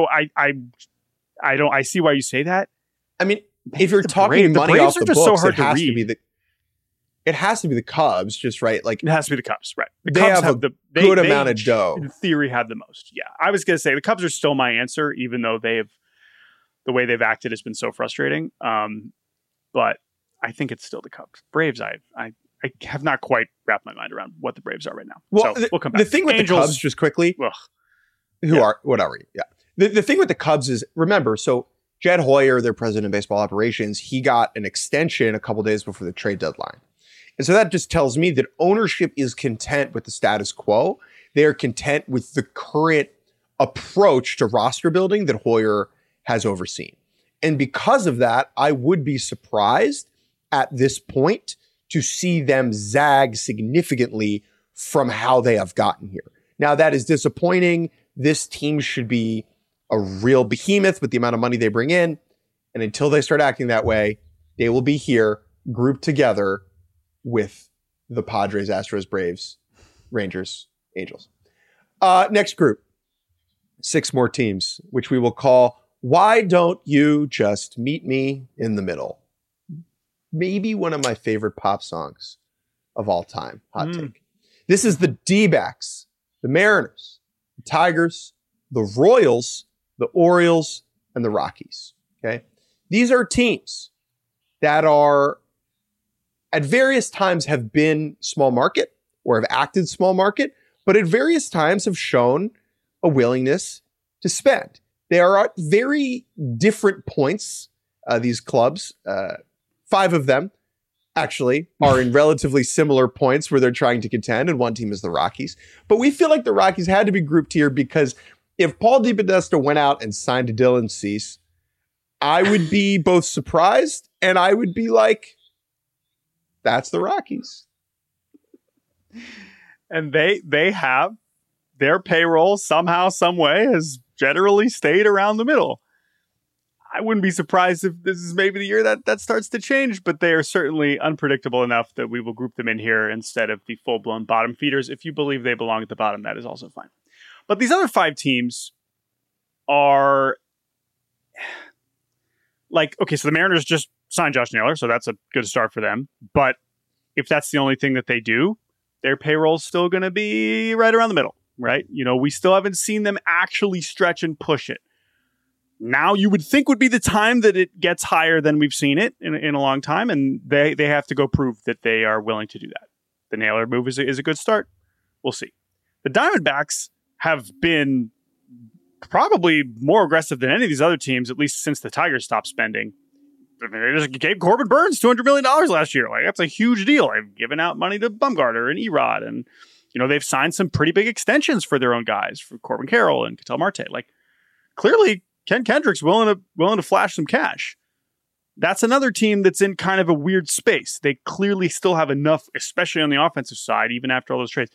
I see why you say that. I mean, if you're talking money off the books, so hard to read. It has to be the Cubs, just right. It has to be the Cubs, right? The they Cubs have a good amount of dough. In theory, have the most. Yeah, I was going to say the Cubs are still my answer, even though the way they've acted has been so frustrating. But I think it's still the Cubs. Braves, I have not quite wrapped my mind around what the Braves are right now. Well, so we'll come back. The thing with the Cubs, just quickly, whatever. Yeah. The thing with the Cubs is, remember, so Jed Hoyer, their president of baseball operations, he got an extension a couple days before the trade deadline. And so that just tells me that ownership is content with the status quo. They are content with the current approach to roster building that Hoyer has overseen. And because of that, I would be surprised at this point to see them zag significantly from how they have gotten here. Now, that is disappointing. This team should be a real behemoth with the amount of money they bring in. And until they start acting that way, they will be here grouped together with the Padres, Astros, Braves, Rangers, Angels. Next group, 6 more teams, which we will call Why Don't You Just Meet Me in the Middle? Maybe one of my favorite pop songs of all time. Hot take. This is the D-backs, the Mariners, the Tigers, the Royals, the Orioles, and the Rockies. Okay. These are teams that are at various times have been small market or have acted small market, but at various times have shown a willingness to spend. They are at very different points. These clubs, 5 of them actually are in relatively similar points where they're trying to contend, and one team is the Rockies. But we feel like the Rockies had to be grouped here because if Paul DePodesta went out and signed to Dylan Cease, I would be both surprised and I would be like, that's the Rockies. And they have their payroll somehow, some way has generally stayed around the middle. I wouldn't be surprised if this is maybe the year that starts to change, but they are certainly unpredictable enough that we will group them in here instead of the full-blown bottom feeders. If you believe they belong at the bottom, that is also fine. But these other 5 teams are like, okay, so the Mariners just signed Josh Naylor, so that's a good start for them. But if that's the only thing that they do, their payroll's still going to be right around the middle, right? You know, we still haven't seen them actually stretch and push it. Now you would think would be the time that it gets higher than we've seen it in a long time, and they have to go prove that they are willing to do that. The Naylor move is a good start. We'll see. The Diamondbacks have been probably more aggressive than any of these other teams, at least since the Tigers stopped spending. They just gave Corbin Burns $200 million last year. Like, that's a huge deal. They've given out money to Bumgarner and Erod, and you know they've signed some pretty big extensions for their own guys, for Corbin Carroll and Ketel Marte. Like, clearly Ken Kendrick's willing to flash some cash. That's another team that's in kind of a weird space. They clearly still have enough, especially on the offensive side, even after all those trades,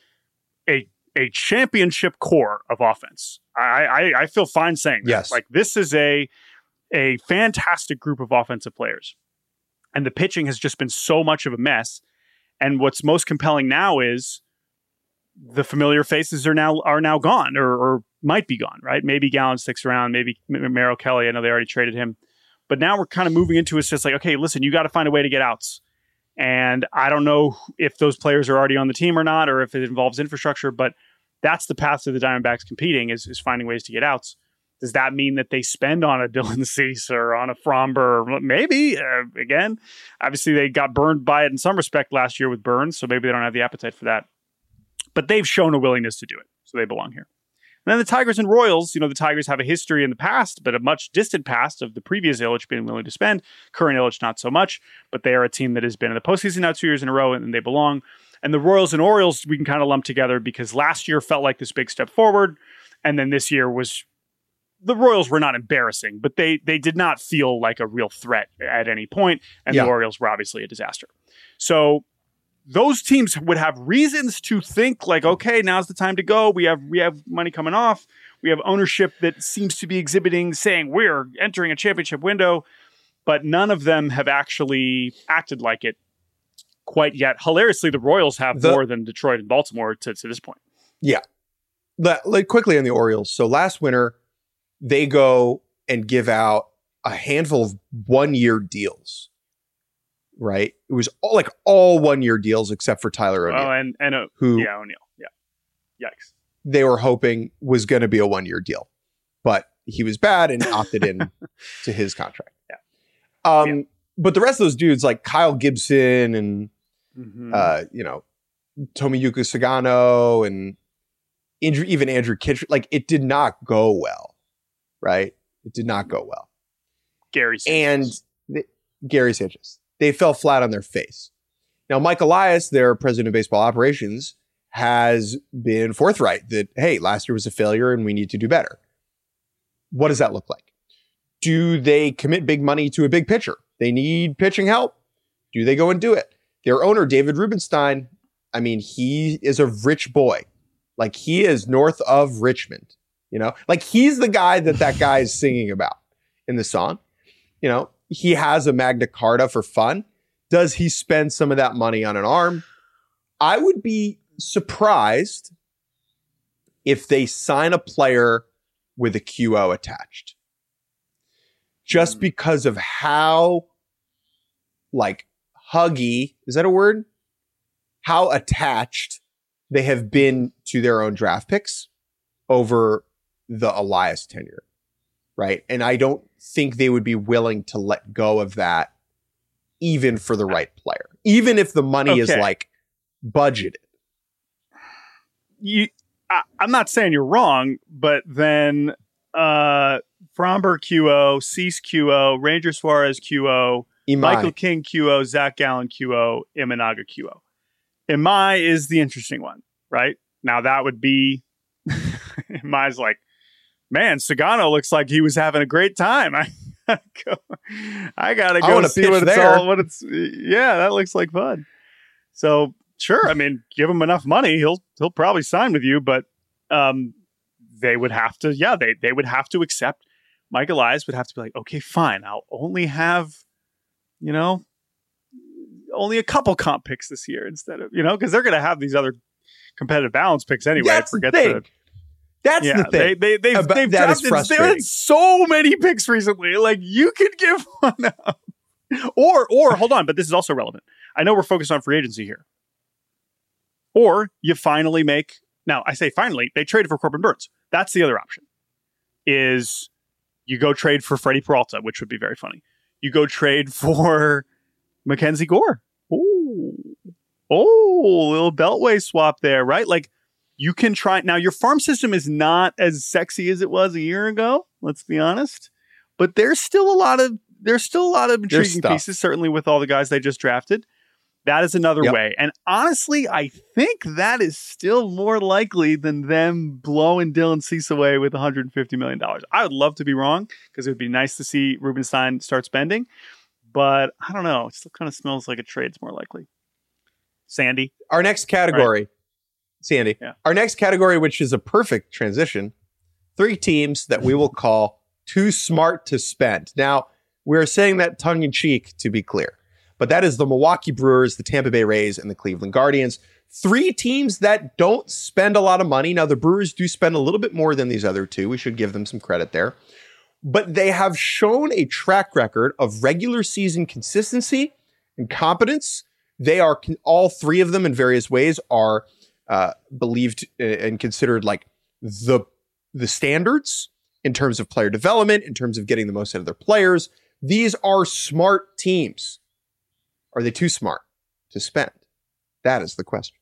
a championship core of offense. I feel fine saying that. Yes. Like, this is a fantastic group of offensive players. And the pitching has just been so much of a mess. And what's most compelling now is the familiar faces are now gone or might be gone, right? Maybe Gallen sticks around, maybe Merrill Kelly. I know they already traded him. But now we're kind of moving into it's just like, okay, listen, you got to find a way to get outs. And I don't know if those players are already on the team or not, or if it involves infrastructure, but that's the path to the Diamondbacks competing is finding ways to get outs. Does that mean that they spend on a Dylan Cease or on a Fromber? Maybe. Again, obviously they got burned by it in some respect last year with Burns, so maybe they don't have the appetite for that. But they've shown a willingness to do it, so they belong here. And then the Tigers and Royals, you know, the Tigers have a history in the past, but a much distant past of the previous Ilitch being willing to spend. Current Ilitch, not so much, but they are a team that has been in the postseason now 2 years in a row, and they belong. And the Royals and Orioles, we can kind of lump together because last year felt like this big step forward, and then this year was... The Royals were not embarrassing, but they did not feel like a real threat at any point, and the Orioles were obviously a disaster. So those teams would have reasons to think like, okay, now's the time to go. We have money coming off. We have ownership that seems to be exhibiting, saying we're entering a championship window, but none of them have actually acted like it quite yet. Hilariously, the Royals have more than Detroit and Baltimore to this point. Yeah. Like quickly on the Orioles. So last winter, they go and give out a handful of 1-year deals, right? It was all 1-year deals except for Tyler O'Neill. Oh, O'Neill. Yeah. Yikes. They were hoping was going to be a 1-year deal, but he was bad and opted in to his contract. Yeah. But the rest of those dudes like Kyle Gibson and, Tomoyuki Sagano and even Andrew Kitcher, like it did not go well. Right? It did not go well. Gary Sanchez. Gary Sanchez. They fell flat on their face. Now, Mike Elias, their president of baseball operations, has been forthright that, hey, last year was a failure and we need to do better. What does that look like? Do they commit big money to a big pitcher? They need pitching help. Do they go and do it? Their owner, David Rubenstein, I mean, he is a rich boy. Like, he is north of Richmond. You know, like he's the guy that guy is singing about in the song. You know, he has a Magna Carta for fun. Does he spend some of that money on an arm? I would be surprised if they sign a player with a QO attached. Just because of how, like, huggy, is that a word? how attached they have been to their own draft picks over the Elias tenure, right? And I don't think they would be willing to let go of that even for the right player, even if the money is like budgeted. I'm not saying you're wrong, but then Fromber QO, Cease QO, Ranger Suarez QO, Michael King QO, Zach Gallen QO, Imanaga QO. Imai is the interesting one, right? Now that would be Imai's like, man, Sagano looks like he was having a great time. I gotta go see what it's all. Yeah, that looks like fun. So sure, I mean, give him enough money, he'll probably sign with you. But they would have to, they would have to accept. Mike Elias would have to be like, okay, fine, I'll only have, only a couple comp picks this year instead of, because they're going to have these other competitive balance picks anyway. That's the thing. They've drafted, they had so many picks recently. Like, you could give one up. Or hold on, but this is also relevant. I know we're focused on free agency here. Or you finally make, now I say finally, they traded for Corbin Burns. That's the other option. Is you go trade for Freddie Peralta, which would be very funny. You go trade for Mackenzie Gore. Little beltway swap there, right? Like, you can try. Now, your farm system is not as sexy as it was a year ago. Let's be honest. But there's still a lot of intriguing pieces, certainly with all the guys they just drafted. That is another way. And honestly, I think that is still more likely than them blowing Dylan Cease away with $150 million. I would love to be wrong, because it would be nice to see Rubenstein start spending. But I don't know. It still kind of smells like a trade's more likely. Sandy. Our next category. Right. Sandy. Yeah. Our next category, which is a perfect transition. 3 teams that we will call too smart to spend. Now, we're saying that tongue-in-cheek, to be clear. But that is the Milwaukee Brewers, the Tampa Bay Rays, and the Cleveland Guardians. 3 teams that don't spend a lot of money. Now, the Brewers do spend a little bit more than these other 2. We should give them some credit there. But they have shown a track record of regular season consistency and competence. They are, all 3 of them in various ways are believed and considered like the standards in terms of player development, in terms of getting the most out of their players. These are smart teams. Are they too smart to spend? That is the question.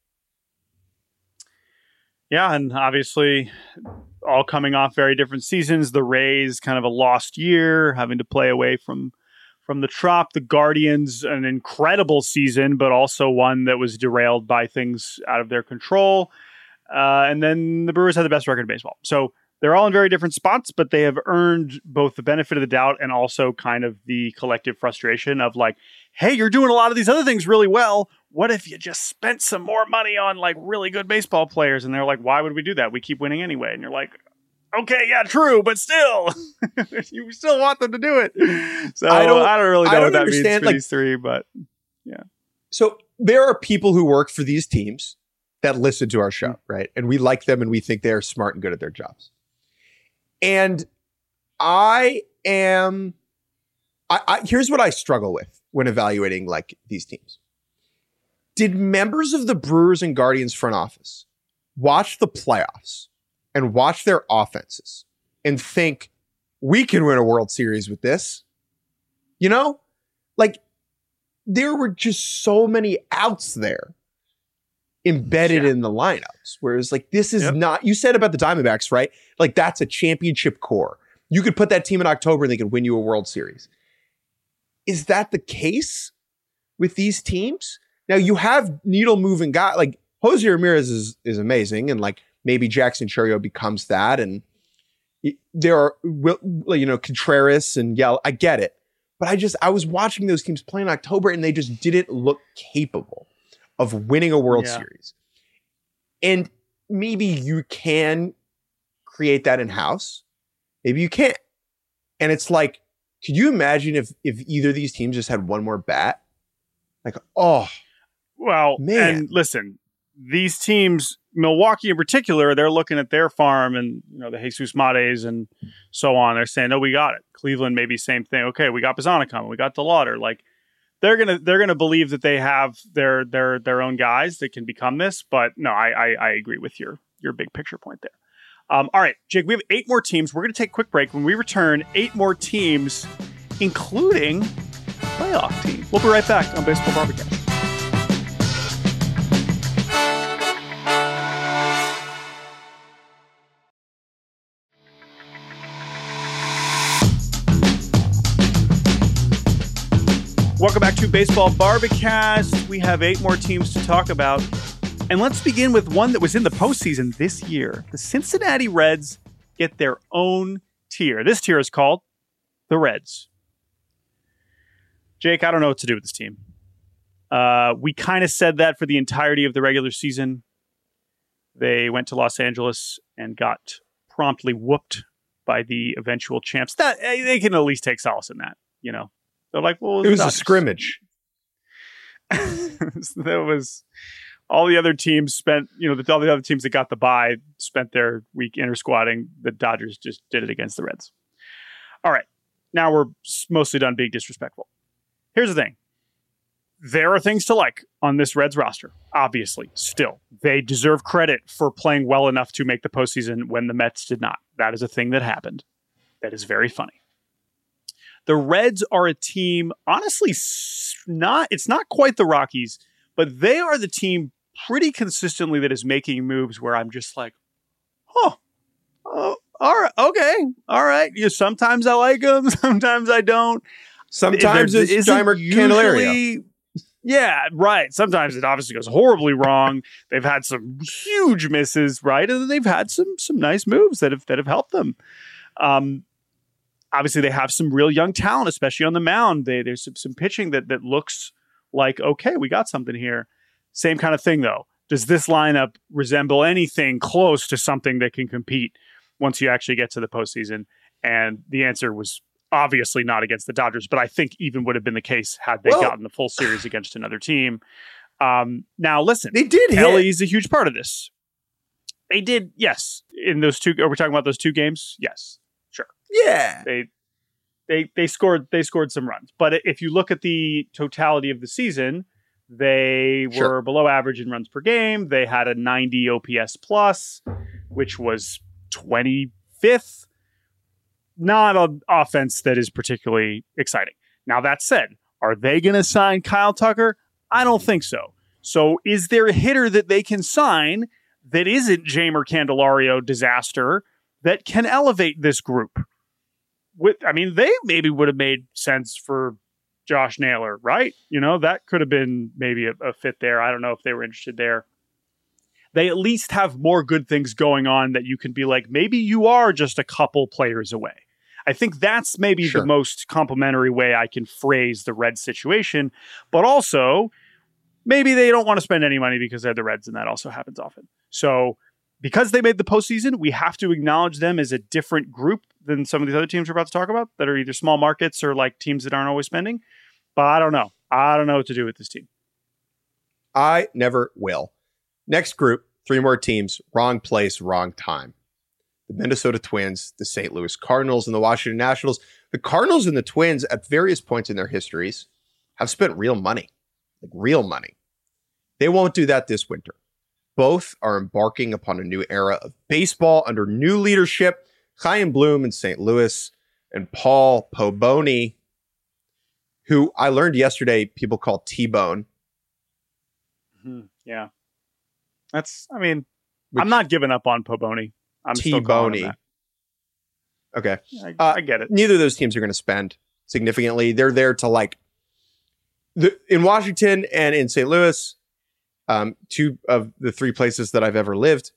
Yeah, and obviously all coming off very different seasons. The Rays kind of a lost year, having to play away from the Trop. The Guardians, an incredible season, but also one that was derailed by things out of their control. And then the Brewers had the best record in baseball. So they're all in very different spots, but they have earned both the benefit of the doubt and also kind of the collective frustration of like, hey, you're doing a lot of these other things really well. What if you just spent some more money on like really good baseball players? And they're like, why would we do that? We keep winning anyway. And you're like, okay, yeah, true, but still, you still want them to do it. So I don't really know what that means for these 3, but yeah. So there are people who work for these teams that listen to our show, right? And we like them and we think they are smart and good at their jobs. And here's what I struggle with when evaluating like these teams. Did members of the Brewers and Guardians front office watch the playoffs and watch their offenses and think, we can win a World Series with this? Like, there were just so many outs there embedded in the lineups. Whereas like, this is not, you said about the Diamondbacks, right? Like, that's a championship core. You could put that team in October and they could win you a World Series. Is that the case with these teams? Now you have needle moving guys like Jose Ramirez is amazing. And like maybe Jackson Chourio becomes that. And there are, Contreras and I get it. But I was watching those teams play in October and they just didn't look capable of winning a World Series. And maybe you can create that in-house. Maybe you can't. And it's like, could you imagine if either of these teams just had one more bat? Like, oh, well, man. And listen, these teams, Milwaukee in particular, they're looking at their farm and, the Jesus Mates and so on. They're saying, no, we got it. Cleveland, maybe same thing. Okay, we got Bazzana coming. We got DeLauder. Like, they're gonna believe that they have their own guys that can become this. But no, I agree with your big picture point there. All right, Jake, we have 8 more teams. We're gonna take a quick break. When we return, 8 more teams, including playoff team. We'll be right back on Baseball Barbecue. Welcome back to Baseball Barbecast. We have 8 more teams to talk about. And let's begin with one that was in the postseason this year. The Cincinnati Reds get their own tier. This tier is called the Reds. Jake, I don't know what to do with this team. We kind of said that for the entirety of the regular season. They went to Los Angeles and got promptly whooped by the eventual champs. That they can at least take solace in that, you know. They're like, well, it was a scrimmage. That was all the other teams spent, all the other teams that got the bye spent their week inter-squatting. The Dodgers just did it against the Reds. All right. Now we're mostly done being disrespectful. Here's the thing. There are things to like on this Reds roster, obviously. Still, they deserve credit for playing well enough to make the postseason when the Mets did not. That is a thing that happened. That is very funny. The Reds are a team, honestly, it's not quite the Rockies, but they are the team pretty consistently that is making moves where I'm just like, oh, all right, okay, all right. Sometimes I like them, sometimes I don't. Sometimes it's Jeimer Candelario. Yeah, right. Sometimes it obviously goes horribly wrong. They've had some huge misses, right? And then they've had some nice moves that have helped them. Obviously, they have some real young talent, especially on the mound. There's some pitching that looks like, okay, we got something here. Same kind of thing, though. Does this lineup resemble anything close to something that can compete once you actually get to the postseason? And the answer was obviously not against the Dodgers, but I think even would have been the case had they gotten the full series against another team. Now, listen, they did. Kelly is a huge part of this. They did, yes. In those 2, are we talking about those 2 games? Yes. Sure. Yeah. They scored some runs. But if you look at the totality of the season, they were below average in runs per game. They had a 90 OPS plus, which was 25th. Not an offense that is particularly exciting. Now, that said, are they going to sign Kyle Tucker? I don't think so. So is there a hitter that they can sign that isn't Jeimer Candelario disaster that can elevate this group? They maybe would have made sense for Josh Naylor, right? That could have been maybe a fit there. I don't know if they were interested there. They at least have more good things going on that you can be like, maybe you are just a couple players away. I think that's maybe the most complimentary way I can phrase the Reds situation. But also, maybe they don't want to spend any money because they're the Reds, and that also happens often. So because they made the postseason, we have to acknowledge them as a different group than some of these other teams we're about to talk about that are either small markets or like teams that aren't always spending. But I don't know. I don't know what to do with this team. I never will. Next group, 3 more teams, wrong place, wrong time. The Minnesota Twins, the St. Louis Cardinals, and the Washington Nationals. The Cardinals and the Twins, at various points in their histories, have spent real money. Like real money. They won't do that this winter. Both are embarking upon a new era of baseball under new leadership. Chaim Bloom in St. Louis and Paul Poboni, who I learned yesterday people call T-Bone. Yeah. I'm not giving up on Poboni. I'm T-Boney. Okay. I get it. Neither of those teams are going to spend significantly. They're there to in Washington and in St. Louis, 2 of the 3 places that I've ever lived.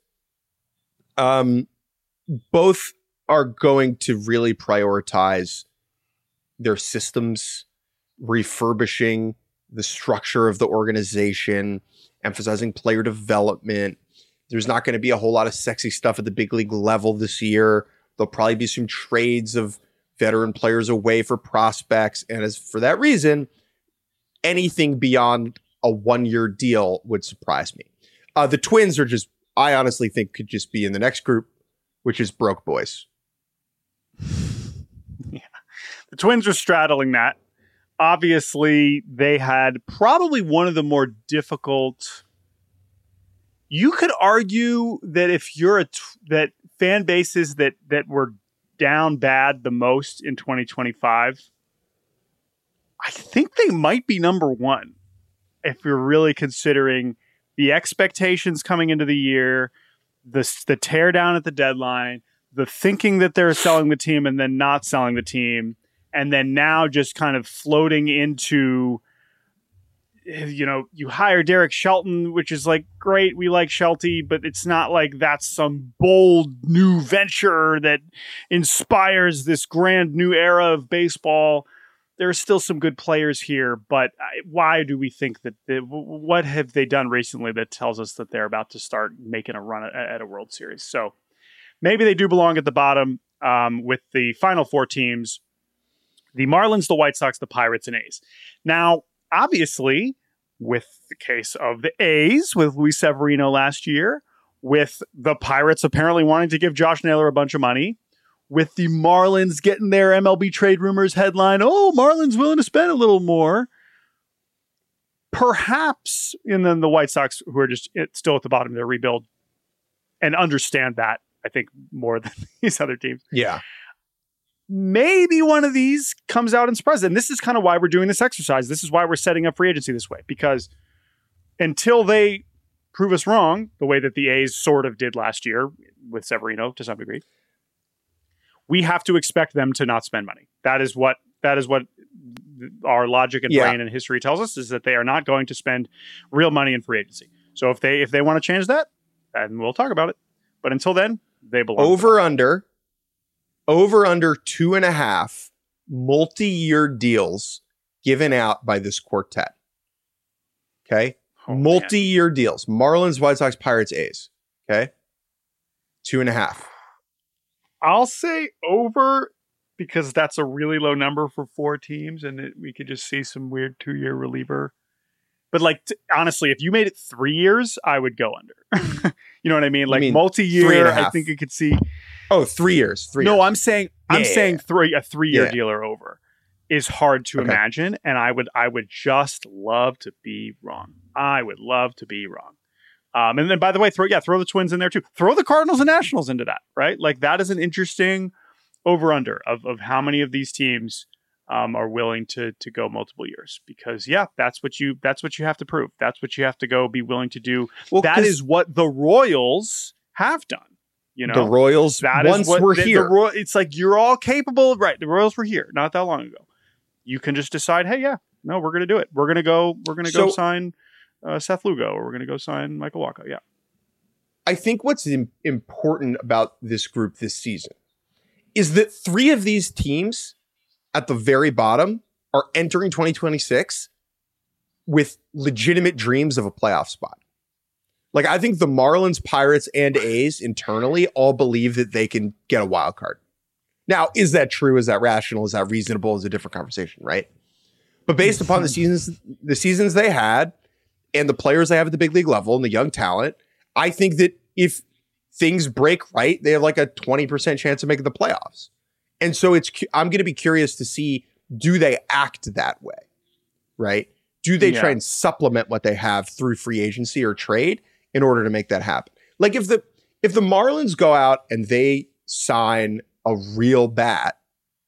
Both are going to really prioritize their systems, refurbishing the structure of the organization, emphasizing player development. There's not going to be a whole lot of sexy stuff at the big league level this year. There'll probably be some trades of veteran players away for prospects. And as for that reason, anything beyond a 1-year deal would surprise me. The Twins are I honestly think could just be in the next group, which is broke boys. Yeah. The Twins are straddling that. obviously, they had probably one of the more difficult. You could argue that if you're that fan bases that were down bad the most in 2025, I think they might be number one if you're really considering the expectations coming into the year, the tear down at the deadline, the thinking that they're selling the team and then not selling the team, and then now just kind of floating into, you hire Derek Shelton, which is like, great, we like Shelty, but it's not like that's some bold new venture that inspires this grand new era of baseball. There are still some good players here, but why do we think that what have they done recently that tells us that they're about to start making a run at a World Series? So maybe they do belong at the bottom with the final four teams: the Marlins, the White Sox, the Pirates, and A's. Now, obviously, with the case of the A's with Luis Severino last year, with the Pirates apparently wanting to give Josh Naylor a bunch of money, with the Marlins getting their MLB trade rumors headline, oh, Marlins willing to spend a little more. Perhaps, and then the White Sox, who are just still at the bottom of their rebuild and understand that, I think, more than these other teams. Yeah. Maybe one of these comes out and surprises. And this is kind of why we're doing this exercise. This is why we're setting up free agency this way, because until they prove us wrong, the way that the A's sort of did last year with Severino to some degree, we have to expect them to not spend money. That is what our logic and brain and history tells us, is that they are not going to spend real money in free agency. So if they want to change that, then we'll talk about it. But until then, they belong. Over under 2.5 multi-year deals given out by this quartet. Okay. Multi-year deals. Marlins, White Sox, Pirates, A's. Okay. 2.5. I'll say over, because that's a really low number for four teams, and we could just see some weird 2-year reliever. But honestly, if you made it 3 years, I would go under. You know what I mean? Like multi-year, I think you could see. Oh, 3 years. No, I'm saying a 3-year deal or over is hard to imagine, and I would just love to be wrong. I would love to be wrong. And then, by the way, throw the Twins in there too. Throw the Cardinals and Nationals into that, right? Like, that is an interesting over-under of how many of these teams are willing to go multiple years. Because, that's what you have to prove. That's what you have to go be willing to do. Well, that is what the Royals have done. You know, the Royals were here. It's like, you're all capable of, right? The Royals were here not that long ago. You can just decide, hey, we're going to do it. We're going to go sign Seth Lugo, or we're going to go sign Michael Wacha. Yeah. I think what's important about this group this season is that 3 of these teams at the very bottom are entering 2026 with legitimate dreams of a playoff spot. Like, I think the Marlins, Pirates, and A's internally all believe that they can get a wild card. Now, is that true? Is that rational? Is that reasonable? Is a different conversation, right? But based upon the seasons they had, and the players they have at the big league level and the young talent, I think that if things break right, they have like a 20% chance of making the playoffs. And so I'm going to be curious to see, do they act that way, right? Do they try and supplement what they have through free agency or trade in order to make that happen? Like, if the Marlins go out and they sign a real bat,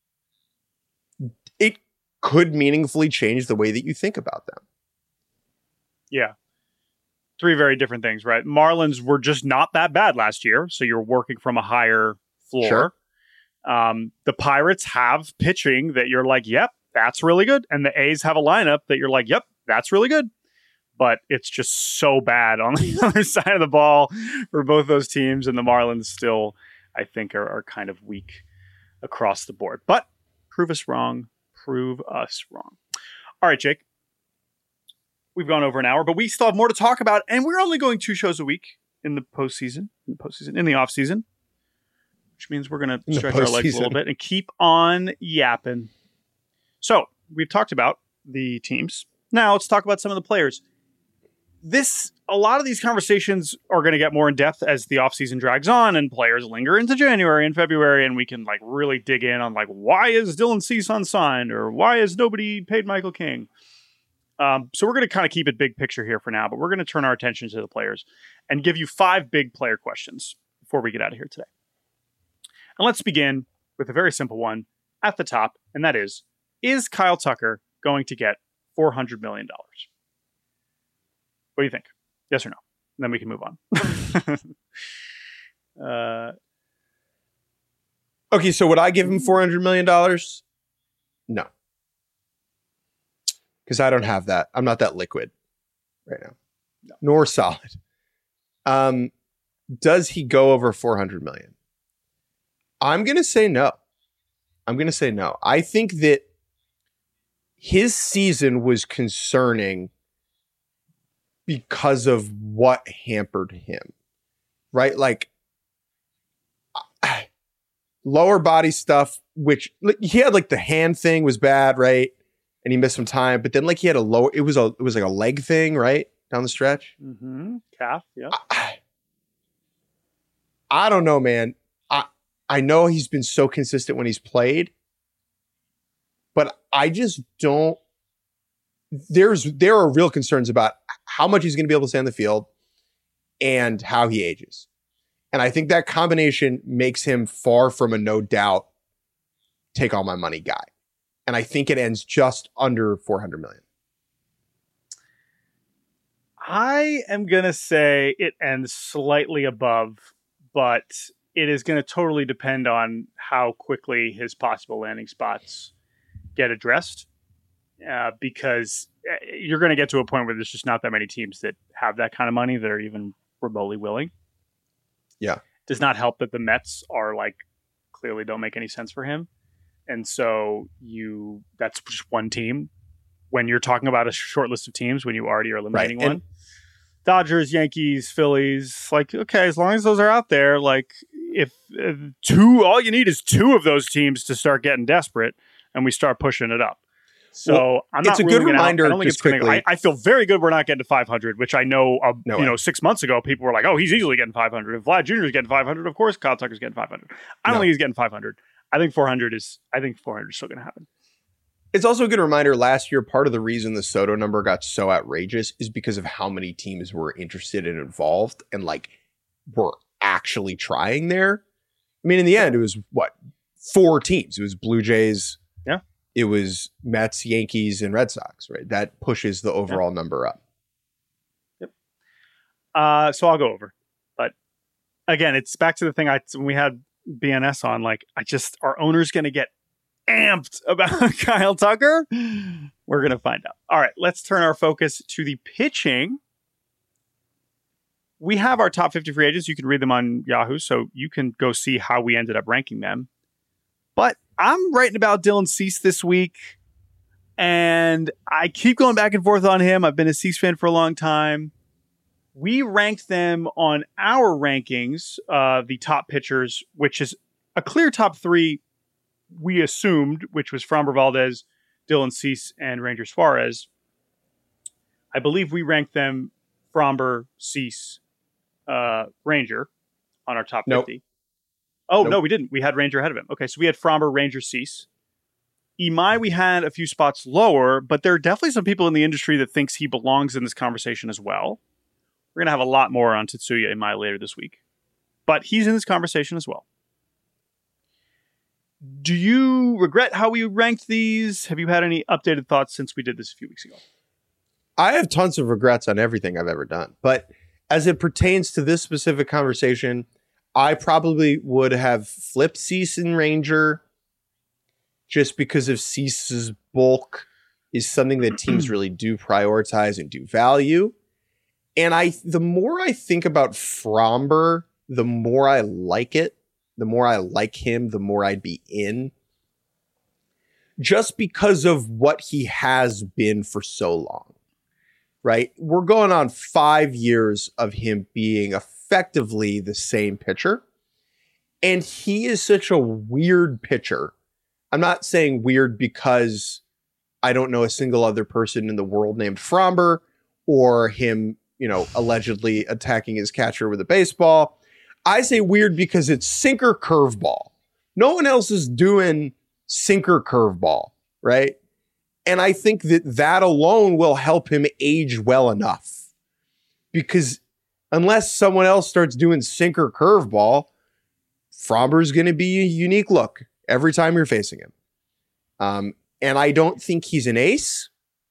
it could meaningfully change the way that you think about them. Yeah. 3 very different things, right? Marlins were just not that bad last year, so you're working from a higher floor. Sure. The Pirates have pitching that you're like, yep, that's really good. And the A's have a lineup that you're like, yep, that's really good. But it's just so bad on the other side of the ball for both those teams. And the Marlins still, I think, are kind of weak across the board. But prove us wrong. Prove us wrong. All right, Jake. We've gone over an hour, but we still have more to talk about. And we're only going 2 shows a week in the off season, which means we're going to stretch our legs a little bit and keep on yapping. So we've talked about the teams. Now let's talk about some of the players. This a lot of these conversations are going to get more in depth as the offseason drags on and players linger into January and February, and we can like really dig in on like, why is Dylan Cease unsigned, or why has nobody paid Michael King? So we're going to kind of keep it big picture here for now, but we're going to turn our attention to the players and give you 5 big player questions before we get out of here today. And let's begin with a very simple one at the top, and that is Kyle Tucker going to get $400 million? What do you think? Yes or no? And then we can move on. Okay, so would I give him $400 million? No. Because I don't have that. I'm not that liquid right now. No. Nor solid. Does he go over $400 million? I'm going to say no. I think that his season was concerning because of what hampered him, right? Like lower body stuff, which he had like the hand thing was bad, right? And he missed some time, but then like he had it was like a leg thing, right? Down the stretch. Mm-hmm. Calf, yeah. I don't know, man. I know he's been so consistent when he's played, but I just don't. There are real concerns about how much he's going to be able to stay on the field and how he ages. And I think that combination makes him far from a no doubt take all my money guy. And I think it ends just under $400 million. I am going to say it ends slightly above, but it is going to totally depend on how quickly his possible landing spots get addressed. Because you're going to get to a point where there's just not that many teams that have that kind of money that are even remotely willing. Yeah. Does not help that the Mets are like clearly don't make any sense for him. And so that's just one team. When you're talking about a short list of teams, when you already are eliminating one, Dodgers, Yankees, Phillies, like, okay, as long as those are out there, like if all you need is 2 of those teams to start getting desperate and we start pushing it up. So I'm not. It's a good reminder. I don't think it's quickly. I feel very good. We're not getting to 500, which I know. 6 months ago, people were like, "Oh, he's easily getting 500." If Vlad Jr. is getting 500, of course, Kyle Tucker's getting 500. I don't think he's getting 500. I think 400 is still going to happen. It's also a good reminder. Last year, part of the reason the Soto number got so outrageous is because of how many teams were interested and involved, and like were actually trying there. I mean, in the end, it was 4 teams. It was Blue Jays. Yeah. It was Mets, Yankees, and Red Sox, right? That pushes the overall number up. Yep. So I'll go over. But again, it's back to the thing when we had BNS on, like, our owner's going to get amped about Kyle Tucker. We're going to find out. All right, let's turn our focus to the pitching. We have our top 50 free agents. You can read them on Yahoo, so you can go see how we ended up ranking them. But I'm writing about Dylan Cease this week, and I keep going back and forth on him. I've been a Cease fan for a long time. We ranked them on our rankings, the top pitchers, which is a clear top 3 we assumed, which was Framber Valdez, Dylan Cease, and Ranger Suarez. I believe we ranked them Framber, Cease, Ranger on our top 50. Oh, nope. No, we didn't. We had Ranger ahead of him. Okay, so we had Framber, Ranger, Cease. Imai, we had a few spots lower, but there are definitely some people in the industry that thinks he belongs in this conversation as well. We're going to have a lot more on Tetsuya Imai later this week. But he's in this conversation as well. Do you regret how we ranked these? Have you had any updated thoughts since we did this a few weeks ago? I have tons of regrets on everything I've ever done. But as it pertains to this specific conversation, I probably would have flipped Cease and Ranger just because of Cease's bulk is something that teams really do prioritize and do value. And the more I think about Framber, the more I like it. The more I like him, the more I'd be in. Just because of what he has been for so long, right? We're going on 5 years of him being effectively the same pitcher. And he is such a weird pitcher. I'm not saying weird because I don't know a single other person in the world named Framber or him allegedly attacking his catcher with a baseball. I say weird because it's sinker curveball. No one else is doing sinker curveball, right? And I think that alone will help him age well enough. Because unless someone else starts doing sinker curveball, Framber's going to be a unique look every time you're facing him. And I don't think he's an ace.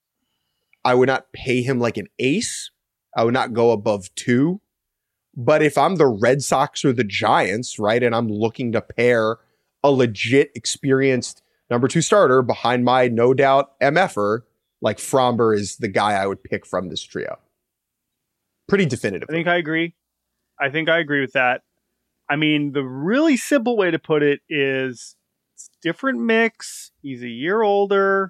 I would not pay him like an ace. I would not go above 2. But if I'm the Red Sox or the Giants, right, and I'm looking to pair a legit experienced number 2 starter behind my no doubt MFer, like Framber is the guy I would pick from this trio. Pretty definitive. I think I agree. I think I agree with that. I mean, the really simple way to put it is it's different mix. He's a year older,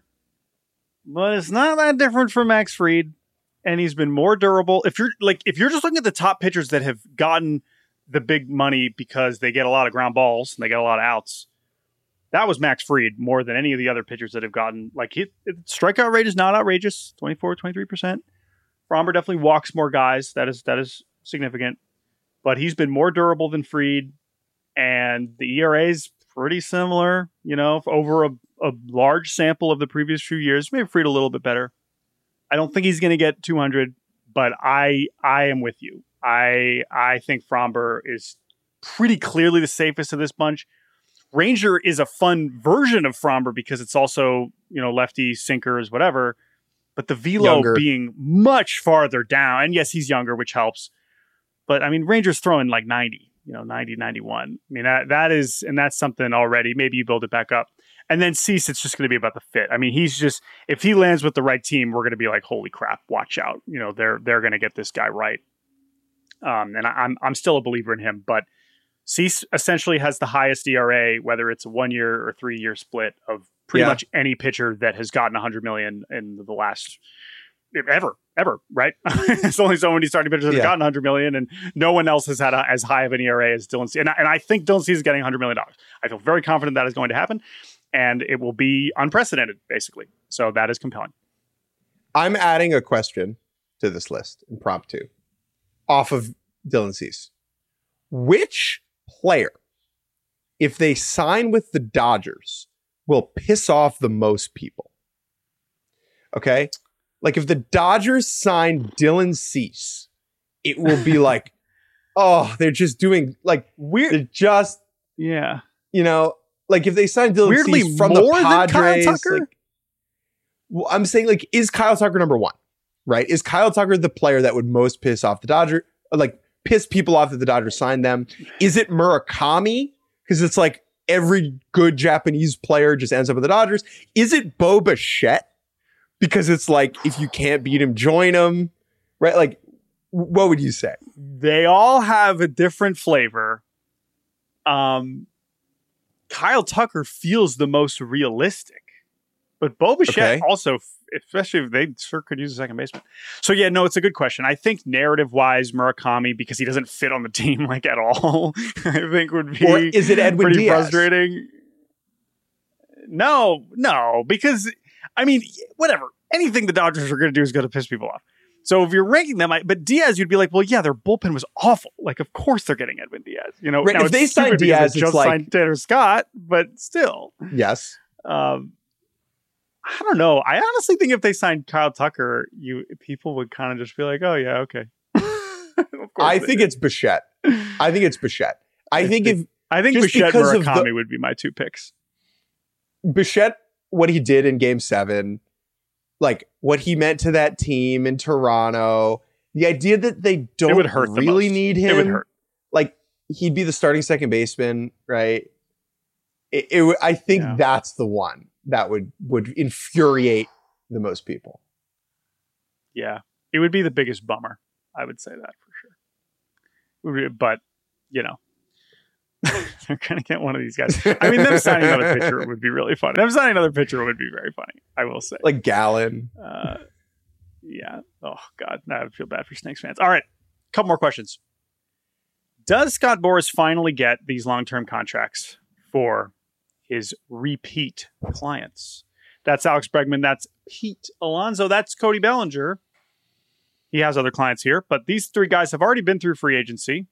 but it's not that different from Max Fried. And he's been more durable. If you're just looking at the top pitchers that have gotten the big money because they get a lot of ground balls and they get a lot of outs, that was Max Fried more than any of the other pitchers that have gotten, strikeout rate is not outrageous, 24, 23%. Framber definitely walks more guys. That is significant. But he's been more durable than Fried, and the ERA is pretty similar, over a large sample of the previous few years. Maybe Fried a little bit better. I don't think he's going to get 200, but I am with you. I think Framber is pretty clearly the safest of this bunch. Ranger is a fun version of Framber because it's also, lefty, sinkers, whatever. But the velo being much farther down, and yes, he's younger, which helps. But I mean, Ranger's throwing like 90, 90, 91. I mean, that is, and that's something already. Maybe you build it back up. And then Cease, it's just going to be about the fit. I mean, if he lands with the right team, we're going to be like, holy crap, watch out. They're going to get this guy right. And I'm still a believer in him, but Cease essentially has the highest ERA, whether it's a 1 year or 3 year split of pretty much any pitcher that has gotten 100 million in the last ever, right? It's only so many starting pitchers that have gotten 100 million, and no one else has had as high of an ERA as Dylan Cease. And I think Dylan Cease is getting $100 million. I feel very confident that is going to happen. And it will be unprecedented, basically. So that is compelling. I'm adding a question to this list, impromptu, off of Dylan Cease. Which player, if they sign with the Dodgers, will piss off the most people? Okay? Like if the Dodgers sign Dylan Cease, it will be like, oh, they're just doing like weird. They're just, like if they sign Dylan Cease from the Padres, I'm saying is Kyle Tucker number 1, right? Is Kyle Tucker the player that would most piss off the Dodgers, piss people off that the Dodgers signed them? Is it Murakami? Because it's like every good Japanese player just ends up with the Dodgers. Is it Bo Bichette? Because it's like, if you can't beat him, join him, right? Like, what would you say? They all have a different flavor. Kyle Tucker feels the most realistic, but Bo Bichette also, especially if they sure could use a second baseman. So yeah, no, it's a good question. I think narrative wise, Murakami, because he doesn't fit on the team at all, I think would be, or is it Edwin pretty Diaz? Frustrating. No, because I mean, whatever, anything the Dodgers are going to do is going to piss people off. So if you're ranking them, but Diaz, you'd be like, well, yeah, their bullpen was awful. Like, of course they're getting Edwin Diaz. Right, now if they sign Diaz, they just signed Tanner Scott, but still. Yes. I don't know. I honestly think if they signed Kyle Tucker, people would kind of just be like, oh yeah, okay. I think it's Bichette. I think Bichette Bichette Murakami would be my 2 picks. Bichette, what he did in Game 7. Like what he meant to that team in Toronto, the idea that they don't really need him. It would hurt. Like he'd be the starting second baseman, right? I think that's the one that would infuriate the most people. Yeah, it would be the biggest bummer. I would say that for sure. But they're going to get one of these guys. I mean, them signing another pitcher would be really funny. Them signing another pitcher would be very funny, I will say. Like Gallen. Yeah. Oh, God. Now I feel bad for Snakes fans. All right. Couple more questions. Does Scott Boras finally get these long-term contracts for his repeat clients? That's Alex Bregman. That's Pete Alonso. That's Cody Bellinger. he has other clients here, but these three guys have already been through free agency.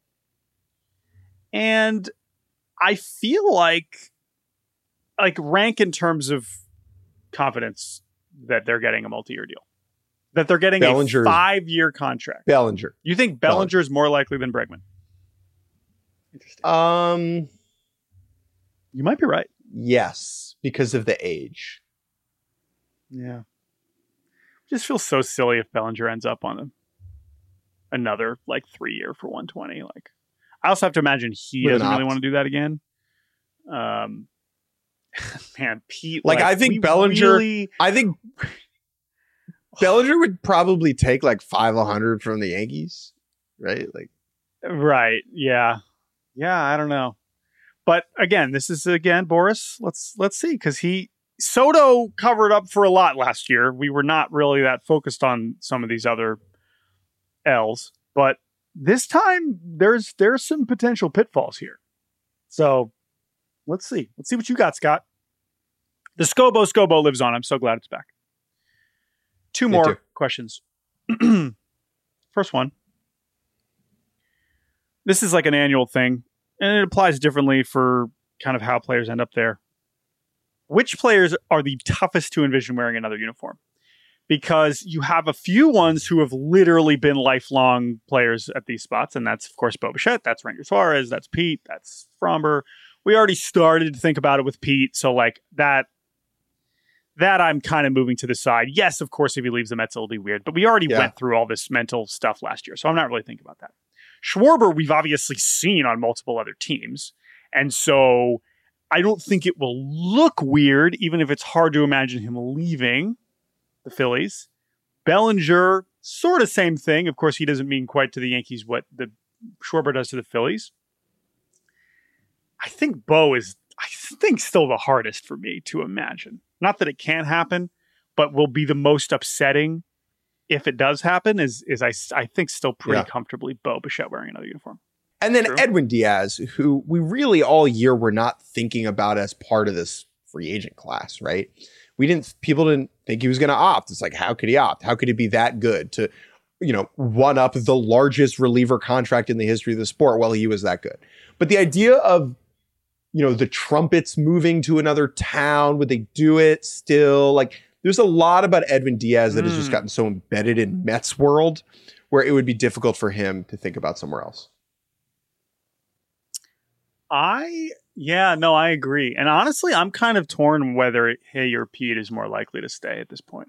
And I feel like rank in terms of confidence that they're getting a multi-year deal, that they're getting a 5-year contract. Bellinger. You think Bellinger is more likely than Bregman? Interesting. You might be right. Yes, because of the age. Yeah. It just feels so silly if Bellinger ends up on another 3-year for 120. I also have to imagine he doesn't really want to do that again. Man, Pete. I think Bellinger. I think Bellinger would probably take 500 from the Yankees, right? Right. Yeah. I don't know. But again, this is Boris. Let's see, because Soto covered up for a lot last year. We were not really that focused on some of these other L's, but this time there's some potential pitfalls here. So let's see what you got, Scott. The Scobo lives on. I'm so glad it's back. Two more questions. First one. This is an annual thing, and it applies differently for kind of how players end up there. Which players are the toughest to envision wearing another uniform? Because you have a few ones who have literally been lifelong players at these spots, and that's, of course, Bo Bichette, that's Ranger Suarez, that's Pete, that's Fromber. We already started to think about it with Pete, so that I'm kind of moving to the side. Yes, of course, if he leaves the Mets, it'll be weird, but we already went through all this mental stuff last year, so I'm not really thinking about that. Schwarber, we've obviously seen on multiple other teams, and so I don't think it will look weird, even if it's hard to imagine him leaving the Phillies. Bellinger, sort of same thing. Of course, he doesn't mean quite to the Yankees what the Schwarber does to the Phillies. I think Bo is, still the hardest for me to imagine. Not that it can't happen, but will be the most upsetting if it does happen, is I think still pretty comfortably Bo Bichette wearing another uniform. And then Edwin Diaz, who we really all year were not thinking about as part of this free agent class, right? People didn't think he was going to opt. It's how could he opt? How could he be that good to, one up the largest reliever contract in the history of the sport? Well, he was that good. But the idea of, the Trumpets moving to another town, would they do it still? There's a lot about Edwin Diaz that has just gotten so embedded in Mets world where it would be difficult for him to think about somewhere else. I agree. And honestly, I'm kind of torn whether Hay or Pete is more likely to stay at this point.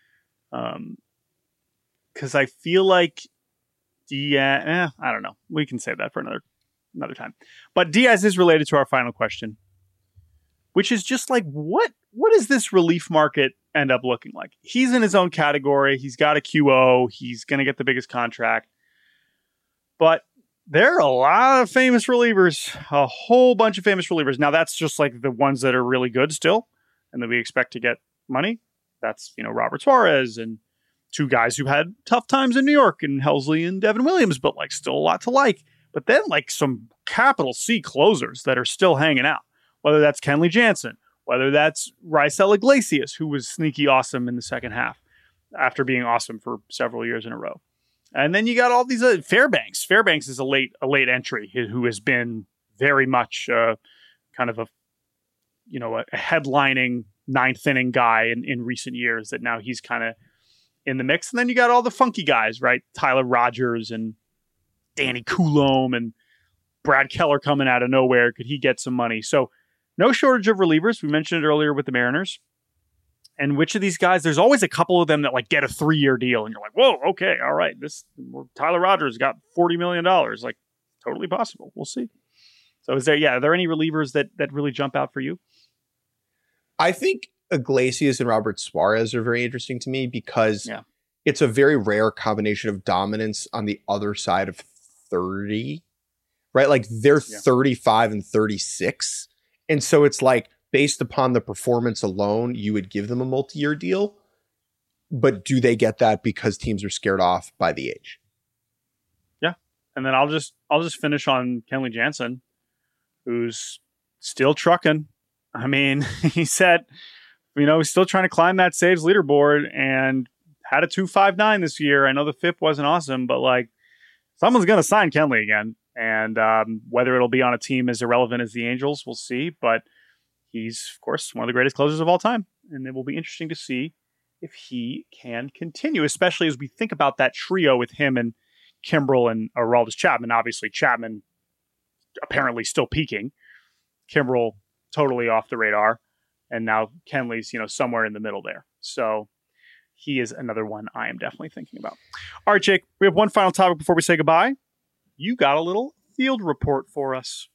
Because I feel like Diaz, I don't know. We can save that for another time. But Diaz is related to our final question, which is just what does this relief market end up looking like? He's in his own category. He's got a QO. He's going to get the biggest contract. But there are a lot of famous relievers, a whole bunch of famous relievers. Now, that's just the ones that are really good still and that we expect to get money. That's, Robert Suarez and two guys who had tough times in New York, and Helsley and Devin Williams, but still a lot to like. But then some capital C closers that are still hanging out, whether that's Kenley Jansen, whether that's Raisel Iglesias, who was sneaky awesome in the second half after being awesome for several years in a row. And then you got all these Fairbanks. Fairbanks is a late entry who has been very much kind of a headlining ninth inning guy in recent years that now he's kind of in the mix. And then you got all the funky guys, right? Tyler Rogers and Danny Coulombe and Brad Keller coming out of nowhere. Could he get some money? So no shortage of relievers. We mentioned it earlier with the Mariners. And which of these guys, there's always a couple of them that get a 3-year deal. And you're like, whoa, okay, all right. Tyler Rogers got $40 million. Totally possible. We'll see. So are there any relievers that really jump out for you? I think Iglesias and Robert Suarez are very interesting to me because it's a very rare combination of dominance on the other side of 30, right? They're 35 and 36. And so it's based upon the performance alone, you would give them a multi-year deal. But do they get that because teams are scared off by the age? Yeah. And then I'll just finish on Kenley Jansen, who's still trucking. I mean, he said, he's still trying to climb that saves leaderboard and had a 2.59 this year. I know the FIP wasn't awesome, but like someone's going to sign Kenley again. And whether it'll be on a team as irrelevant as the Angels, we'll see. But he's, of course, one of the greatest closers of all time. And it will be interesting to see if he can continue, especially as we think about that trio with him and Kimbrel and Aroldis Chapman. Obviously, Chapman apparently still peaking. Kimbrel totally off the radar. And now Kenley's, somewhere in the middle there. So he is another one I am definitely thinking about. All right, Jake, we have one final topic before we say goodbye. You got a little field report for us.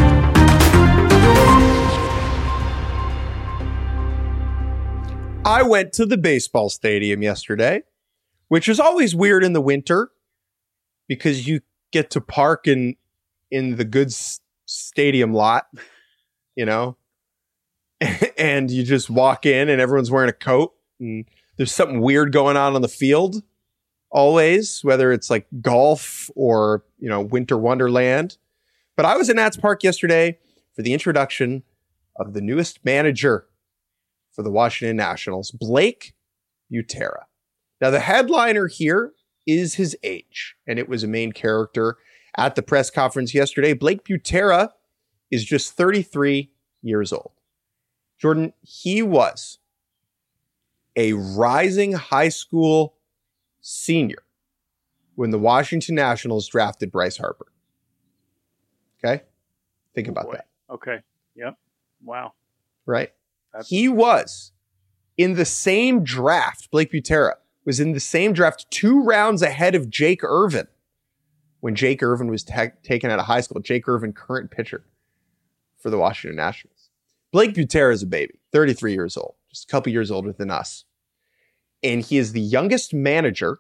I went to the baseball stadium yesterday, which is always weird in the winter because you get to park in the good stadium lot, and you just walk in and everyone's wearing a coat and there's something weird going on the field always, whether it's like golf or, winter wonderland. But I was at Nats Park yesterday for the introduction of the newest manager for the Washington Nationals, Blake Butera. Now, the headliner here is his age, and it was a main character at the press conference yesterday. Blake Butera is just 33 years old. Jordan, he was a rising high school senior when the Washington Nationals drafted Bryce Harper. Okay? Think about that. Okay. Yep. Wow. Right? He was in the same draft. Blake Butera was in the same draft 2 rounds ahead of Jake Irvin when Jake Irvin was taken out of high school. Jake Irvin, current pitcher for the Washington Nationals. Blake Butera is a baby, 33 years old, just a couple years older than us. And he is the youngest manager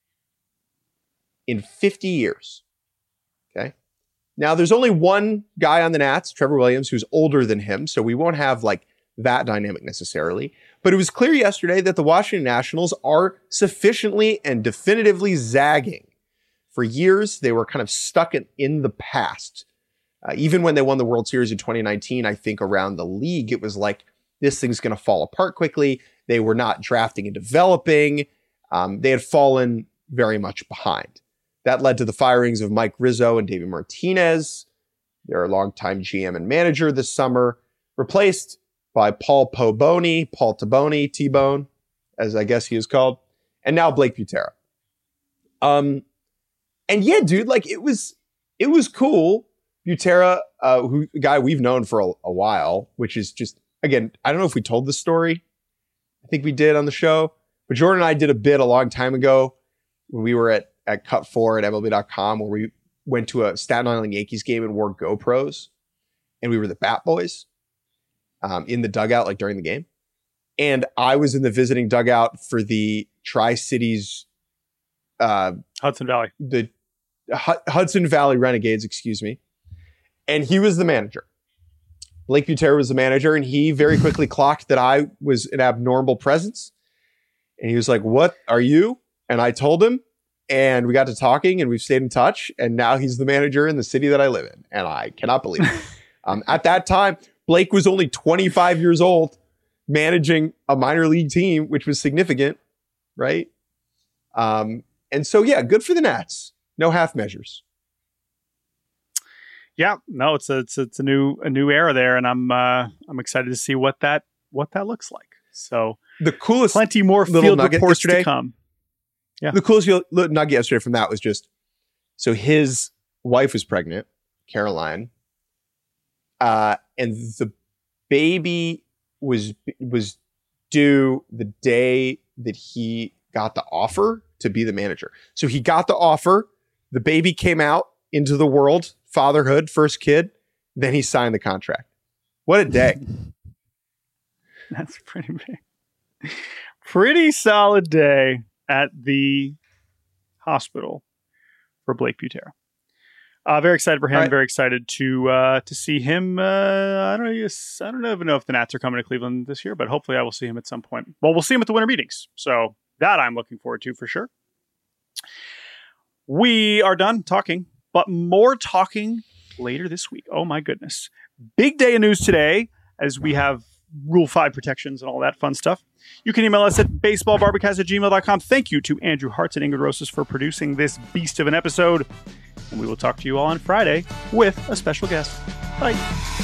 in 50 years. Okay. Now, there's only one guy on the Nats, Trevor Williams, who's older than him. So we won't have like that dynamic necessarily. But it was clear yesterday that the Washington Nationals are sufficiently and definitively zagging. For years, they were kind of stuck in the past. Even when they won the World Series in 2019, I think around the league, it was like, this thing's going to fall apart quickly. They were not drafting and developing. They had fallen very much behind. That led to the firings of Mike Rizzo and David Martinez, their longtime GM and manager this summer, replaced by Paul Taboni, T-Bone, as I guess he is called, and now Blake Butera. And yeah, dude, like it was cool. Butera, a guy we've known for a while, which is just, again, I don't know if we told this story. I think we did on the show, but Jordan and I did a bit a long time ago when we were at Cut 4 at MLB.com, where we went to a Staten Island Yankees game and wore GoPros, and we were the Bat Boys in the dugout, like during the game. And I was in the visiting dugout for the Tri-Cities Hudson Valley. The Hudson Valley Renegades, excuse me. And he was the manager. Blake Butera was the manager, and he very quickly clocked that I was an abnormal presence. And he was like, "What are you?" And I told him, and we got to talking, and we've stayed in touch. And now he's the manager in the city that I live in. And I cannot believe it. At that time, Blake was only 25 years old, managing a minor league team, which was significant, right? And so, yeah, good for the Nats. No half measures. Yeah, no, it's a new era there, and I'm excited to see what that looks like. So the coolest, plenty more field reports to come. Yeah, the coolest nugget yesterday from that was just, so his wife was pregnant, Caroline, and the baby was due the day that he got the offer to be the manager. So he got the offer, the baby came out into the world, fatherhood, first kid, then he signed the contract. What a day. That's pretty big. Pretty solid day at the hospital for Blake Butera. Very excited for him. Right. Very excited to see him. I don't even know if the Nats are coming to Cleveland this year, but hopefully I will see him at some point. Well, we'll see him at the winter meetings. So that I'm looking forward to for sure. We are done talking, but more talking later this week. Oh my goodness. Big day of news today as we have Rule 5 protections and all that fun stuff. You can email us at baseballbarbacast@gmail.com. Thank you to Andrew Hartz and Ingrid Rosas for producing this beast of an episode. And we will talk to you all on Friday with a special guest. Bye.